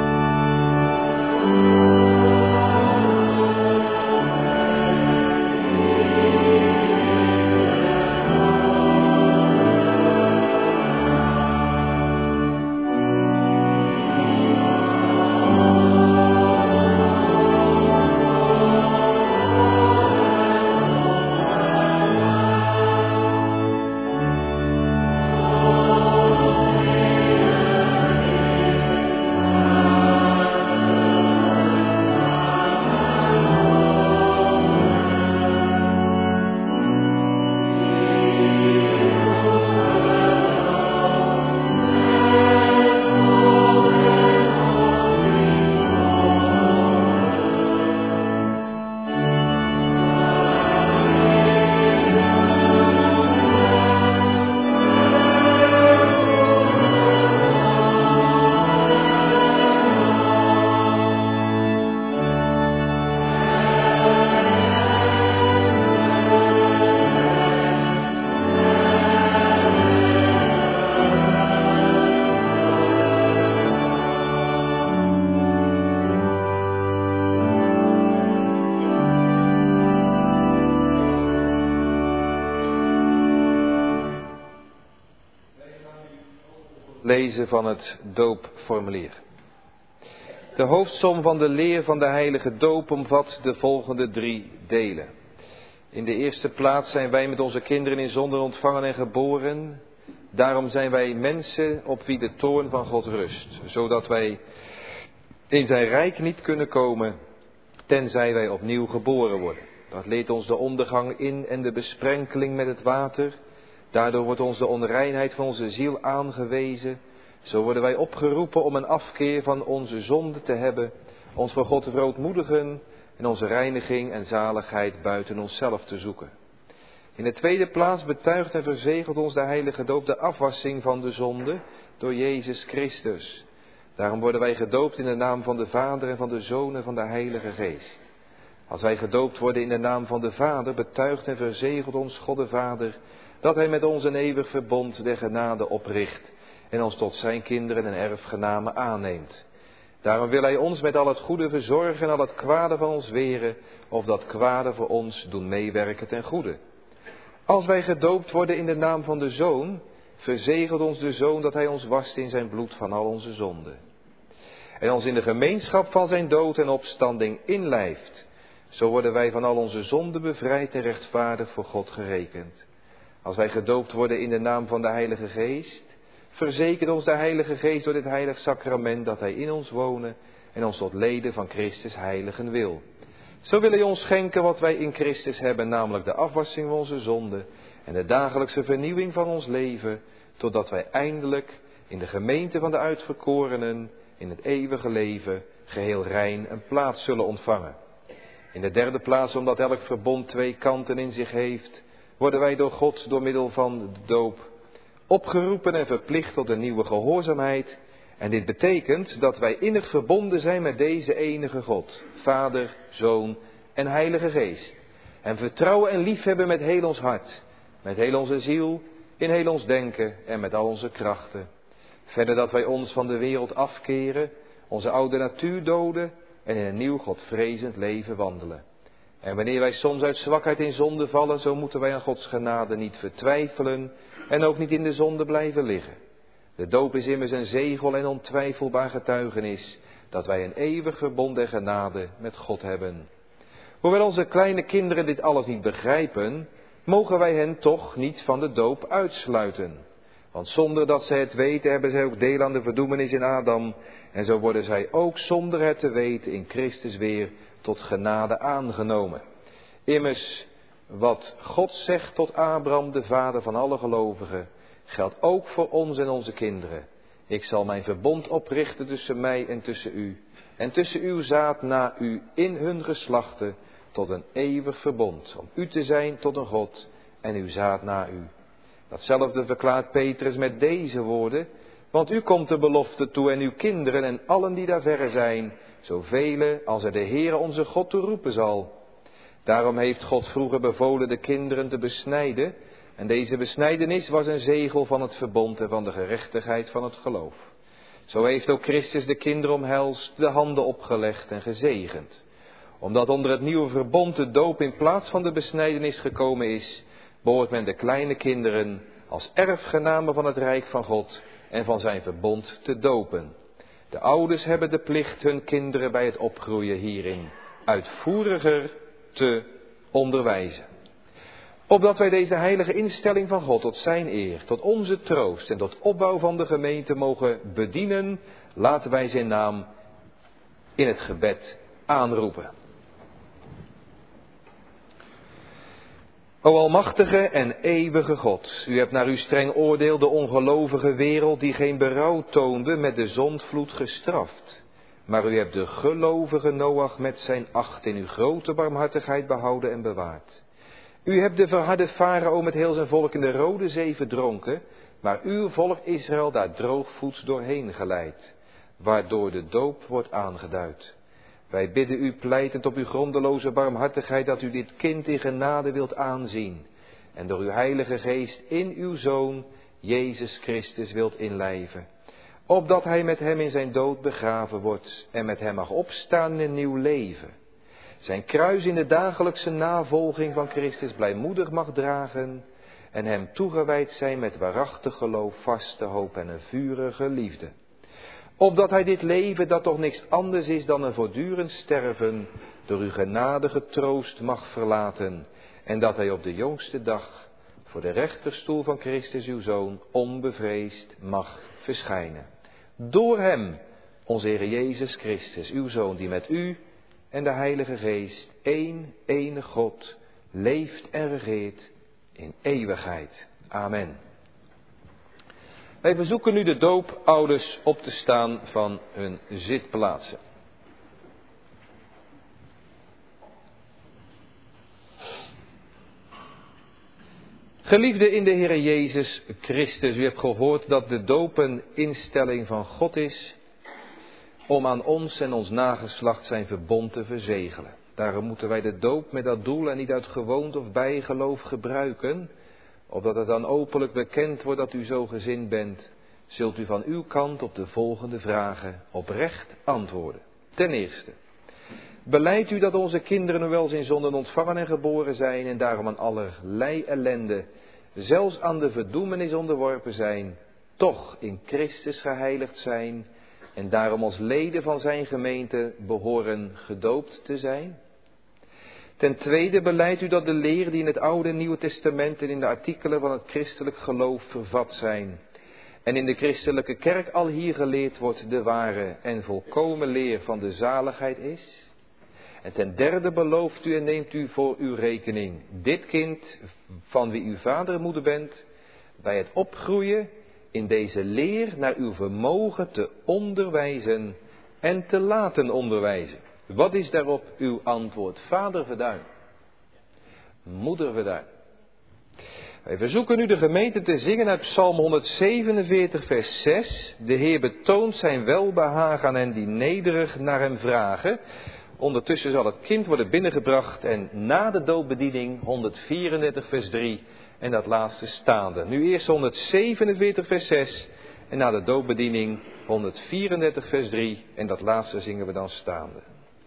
[SPEAKER 1] Lezen van het doopformulier. De hoofdsom van de leer van de heilige doop omvat de volgende drie delen. In de eerste plaats zijn wij met onze kinderen in zonde ontvangen en geboren. Daarom zijn wij mensen op wie de toorn van God rust, zodat wij in zijn rijk niet kunnen komen, tenzij wij opnieuw geboren worden. Dat leert ons de ondergang in en de besprenkeling met het water. Daardoor wordt ons de onreinheid van onze ziel aangewezen. Zo worden wij opgeroepen om een afkeer van onze zonde te hebben, ons voor God te verootmoedigen en onze reiniging en zaligheid buiten onszelf te zoeken. In de tweede plaats betuigt en verzegelt ons de heilige doop de afwassing van de zonde door Jezus Christus. Daarom worden wij gedoopt in de naam van de Vader en van de Zoon en van de Heilige Geest. Als wij gedoopt worden in de naam van de Vader, betuigt en verzegelt ons God de Vader dat Hij met ons een eeuwig verbond der genade opricht en ons tot zijn kinderen en erfgenamen aanneemt. Daarom wil Hij ons met al het goede verzorgen en al het kwade van ons weren, of dat kwade voor ons doen meewerken ten goede. Als wij gedoopt worden in de naam van de Zoon, verzegelt ons de Zoon dat Hij ons wast in zijn bloed van al onze zonden. En ons in de gemeenschap van zijn dood en opstanding inlijft. Zo worden wij van al onze zonden bevrijd en rechtvaardig voor God gerekend. Als wij gedoopt worden in de naam van de Heilige Geest, verzekert ons de Heilige Geest door dit heilig sacrament dat Hij in ons wonen en ons tot leden van Christus heiligen wil. Zo wil Hij ons schenken wat wij in Christus hebben, namelijk de afwassing van onze zonden en de dagelijkse vernieuwing van ons leven, totdat wij eindelijk in de gemeente van de uitverkorenen in het eeuwige leven geheel rein een plaats zullen ontvangen. In de derde plaats, omdat elk verbond twee kanten in zich heeft, worden wij door God door middel van de doop opgeroepen en verplicht tot een nieuwe gehoorzaamheid. En dit betekent dat wij innig verbonden zijn met deze enige God, Vader, Zoon en Heilige Geest. En vertrouwen en liefhebben met heel ons hart, met heel onze ziel, in heel ons denken en met al onze krachten. Verder dat wij ons van de wereld afkeren, onze oude natuur doden en in een nieuw Godvrezend leven wandelen. En wanneer wij soms uit zwakheid in zonde vallen, zo moeten wij aan Gods genade niet vertwijfelen en ook niet in de zonde blijven liggen. De doop is immers een zegel en ontwijfelbaar getuigenis dat wij een eeuwig verbond en genade met God hebben. Hoewel onze kleine kinderen dit alles niet begrijpen, mogen wij hen toch niet van de doop uitsluiten. Want zonder dat zij het weten, hebben zij ook deel aan de verdoemenis in Adam. En zo worden zij ook zonder het te weten in Christus weer tot genade aangenomen. Immers, wat God zegt tot Abraham, de vader van alle gelovigen, geldt ook voor ons en onze kinderen. Ik zal mijn verbond oprichten tussen mij en tussen u, en tussen uw zaad na u in hun geslachten, tot een eeuwig verbond, om u te zijn tot een God en uw zaad na u. Datzelfde verklaart Petrus met deze woorden, want u komt de belofte toe en uw kinderen en allen die daar verre zijn, zoveel als er de Heere onze God toe roepen zal. Daarom heeft God vroeger bevolen de kinderen te besnijden, en deze besnijdenis was een zegel van het verbond en van de gerechtigheid van het geloof. Zo heeft ook Christus de kinderen omhelst, de handen opgelegd en gezegend. Omdat onder het nieuwe verbond de doop in plaats van de besnijdenis gekomen is, behoort men de kleine kinderen als erfgenamen van het rijk van God en van zijn verbond te dopen. De ouders hebben de plicht hun kinderen bij het opgroeien hierin uitvoeriger te onderwijzen. Opdat wij deze heilige instelling van God tot zijn eer, tot onze troost en tot opbouw van de gemeente mogen bedienen, laten wij zijn naam in het gebed aanroepen. O almachtige en eeuwige God, u hebt naar uw streng oordeel de ongelovige wereld die geen berouw toonde met de zondvloed gestraft. Maar u hebt de gelovige Noach met zijn acht in uw grote barmhartigheid behouden en bewaard. U hebt de verharde Farao met heel zijn volk in de Rode Zee verdronken, maar uw volk Israël daar droogvoets doorheen geleid, waardoor de doop wordt aangeduid. Wij bidden u pleitend op uw grondeloze barmhartigheid dat u dit kind in genade wilt aanzien en door uw heilige geest in uw Zoon, Jezus Christus, wilt inlijven, opdat hij met hem in zijn dood begraven wordt en met hem mag opstaan in een nieuw leven. Zijn kruis in de dagelijkse navolging van Christus blijmoedig mag dragen en hem toegewijd zijn met waarachtig geloof, vaste hoop en een vurige liefde. Opdat hij dit leven, dat toch niks anders is dan een voortdurend sterven, door uw genadige troost mag verlaten, en dat hij op de jongste dag voor de rechterstoel van Christus uw Zoon onbevreesd mag verschijnen. Door hem, onze Heer Jezus Christus, uw Zoon, die met u en de Heilige Geest, één ene God, leeft en regeert in eeuwigheid. Amen. Wij verzoeken nu de doopouders op te staan van hun zitplaatsen. Geliefden in de Heer Jezus Christus, u hebt gehoord dat de doop een instelling van God is om aan ons en ons nageslacht zijn verbond te verzegelen. Daarom moeten wij de doop met dat doel en niet uit gewoonte of bijgeloof gebruiken, opdat het dan openlijk bekend wordt dat u zo gezind bent, zult u van uw kant op de volgende vragen oprecht antwoorden. Ten eerste, belijdt u dat onze kinderen hoewel ze in zonden ontvangen en geboren zijn en daarom aan allerlei ellende, zelfs aan de verdoemenis onderworpen zijn, toch in Christus geheiligd zijn en daarom als leden van zijn gemeente behoren gedoopt te zijn? Ten tweede, belijdt u dat de leer die in het Oude en Nieuwe Testament en in de artikelen van het christelijk geloof vervat zijn en in de christelijke kerk al hier geleerd wordt, de ware en volkomen leer van de zaligheid is? En ten derde, belooft u en neemt u voor uw rekening dit kind, van wie u vader en moeder bent, bij het opgroeien in deze leer naar uw vermogen te onderwijzen en te laten onderwijzen. Wat is daarop uw antwoord? Vader Verduin. Moeder Verduin. Wij verzoeken u de gemeente te zingen uit Psalm honderdzevenenveertig vers zes. De Heer betoont zijn welbehagen aan hen die nederig naar hem vragen. Ondertussen zal het kind worden binnengebracht en na de doopbediening honderdvierendertig vers drie en dat laatste staande. Nu eerst honderdzevenenveertig vers zes en na de doopbediening honderdvierendertig vers drie en dat laatste zingen we dan staande.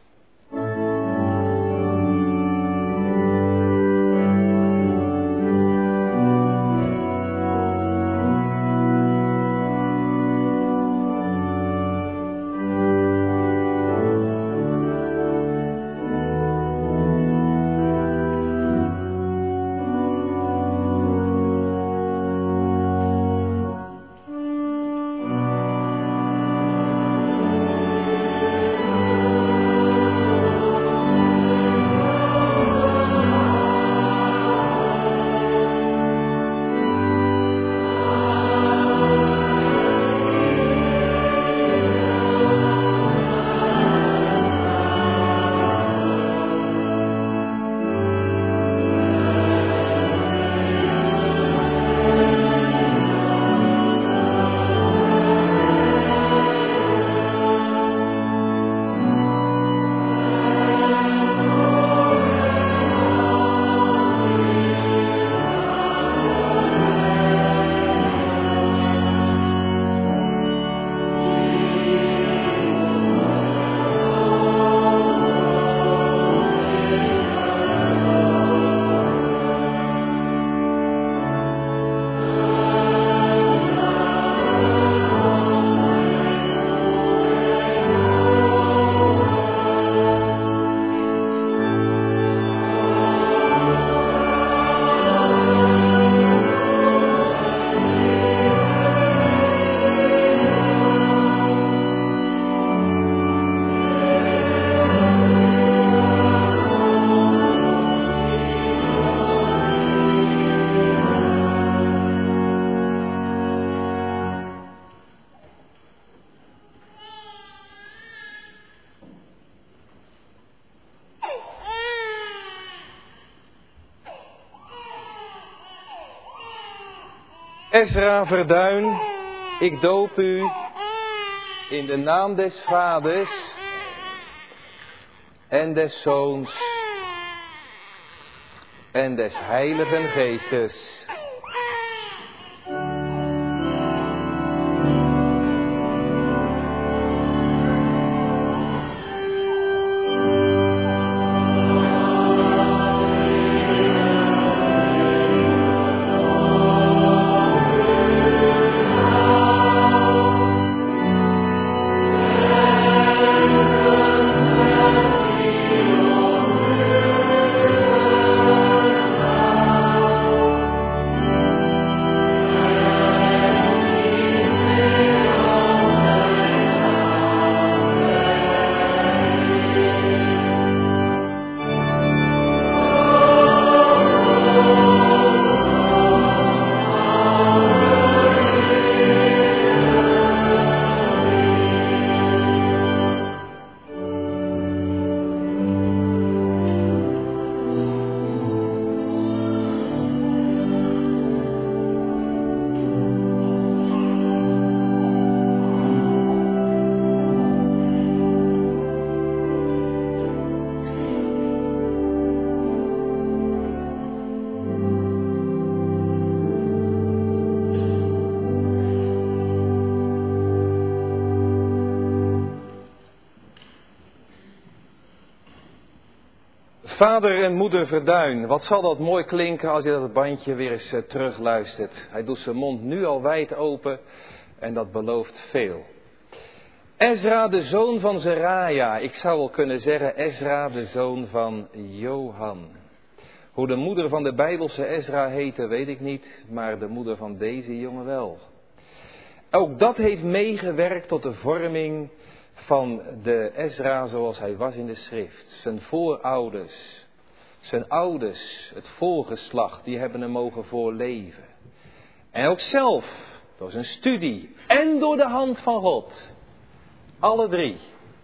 [SPEAKER 1] Ezra Verduin, ik doop u in de naam des Vaders en des Zoons en des Heiligen Geestes. Vader en moeder Verduin, wat zal dat mooi klinken als je dat bandje weer eens uh, terugluistert. Hij doet zijn mond nu al wijd open en dat belooft veel. Ezra, de zoon van Zeraja. Ik zou wel kunnen zeggen Ezra, de zoon van Johan. Hoe de moeder van de Bijbelse Ezra heette, weet ik niet, maar de moeder van deze jongen wel. Ook dat heeft meegewerkt tot de vorming van de Ezra zoals hij was in de schrift. Zijn voorouders, zijn ouders, het voorgeslacht, die hebben hem mogen voorleven. En ook zelf, door zijn studie en door de hand van God. Alle drie.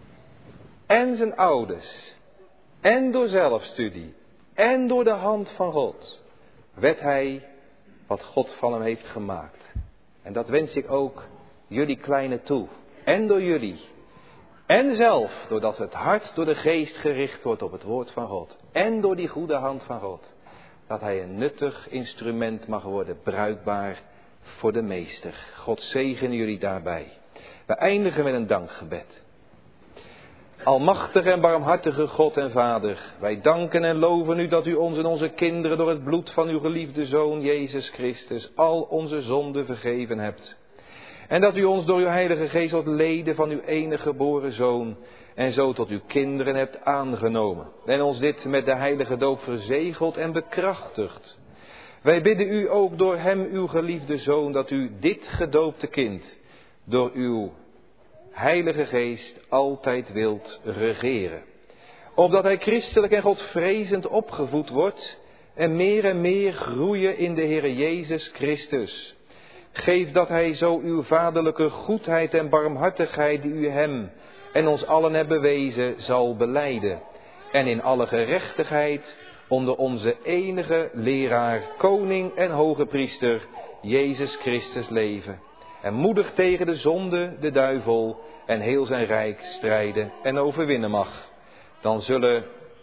[SPEAKER 1] En zijn ouders. En door zelfstudie. En door de hand van God. Werd hij wat God van hem heeft gemaakt. En dat wens ik ook jullie kleine toe. En door jullie. En zelf, doordat het hart door de geest gericht wordt op het woord van God. En door die goede hand van God. Dat hij een nuttig instrument mag worden, bruikbaar voor de meester. God zegen jullie daarbij. We eindigen met een dankgebed. Almachtige en barmhartige God en Vader, wij danken en loven u dat u ons en onze kinderen door het bloed van uw geliefde Zoon Jezus Christus al onze zonden vergeven hebt. En dat u ons door uw Heilige Geest tot leden van uw enige geboren Zoon en zo tot uw kinderen hebt aangenomen. En ons dit met de heilige doop verzegeld en bekrachtigd. Wij bidden u ook door hem, uw geliefde Zoon, dat u dit gedoopte kind door uw Heilige Geest altijd wilt regeren. Opdat hij christelijk en godvrezend opgevoed wordt en meer en meer groeien in de Heere Jezus Christus. Geef dat hij zo uw vaderlijke goedheid en barmhartigheid die u hem en ons allen hebt bewezen zal belijden. En in alle gerechtigheid onder onze enige leraar, koning en hoge priester, Jezus Christus leven. En moedig tegen de zonde, de duivel en heel zijn rijk strijden en overwinnen mag. Dan zullen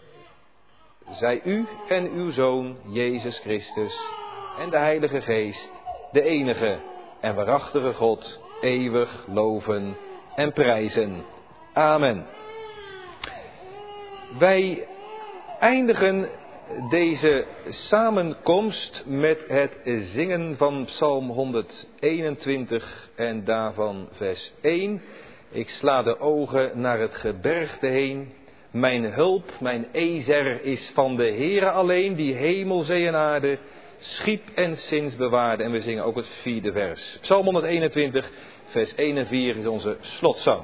[SPEAKER 1] zij u en uw Zoon, Jezus Christus en de Heilige Geest, de enige en waarachtige God, eeuwig loven en prijzen. Amen. Wij eindigen deze samenkomst met het zingen van Psalm honderdeenentwintig en daarvan vers één. Ik sla de ogen naar het gebergte heen. Mijn hulp, mijn ezer is van de Heere alleen, die hemel, zee en aarde schiep en sinds bewaarde. En we zingen ook het vierde vers. Psalm honderdeenentwintig, vers één en vier is onze slotzang.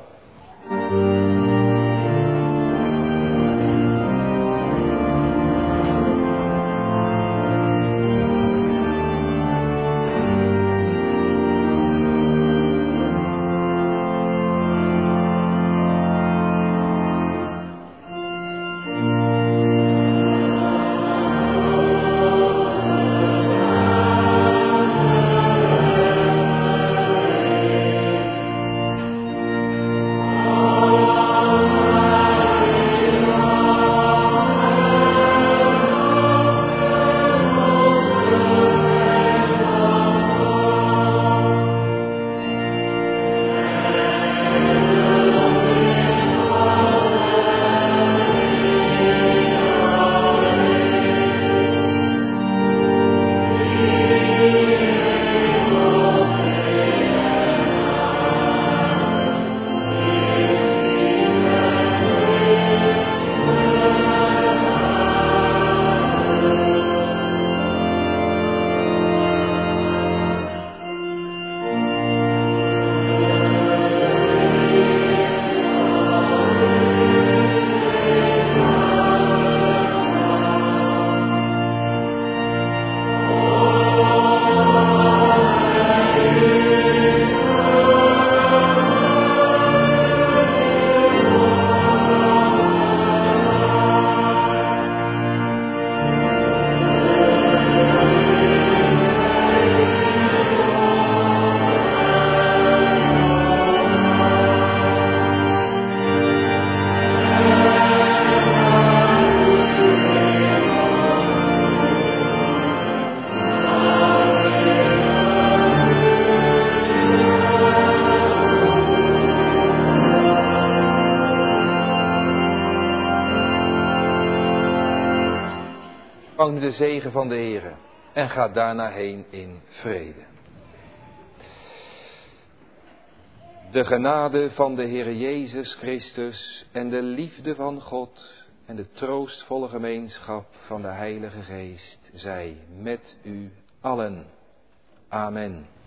[SPEAKER 2] Oh
[SPEAKER 1] Ontvang nu de zegen van de Heere en ga daarna heen in vrede. De genade van de Heere Jezus Christus en de liefde van God en de troostvolle gemeenschap van de Heilige Geest zij met u allen. Amen.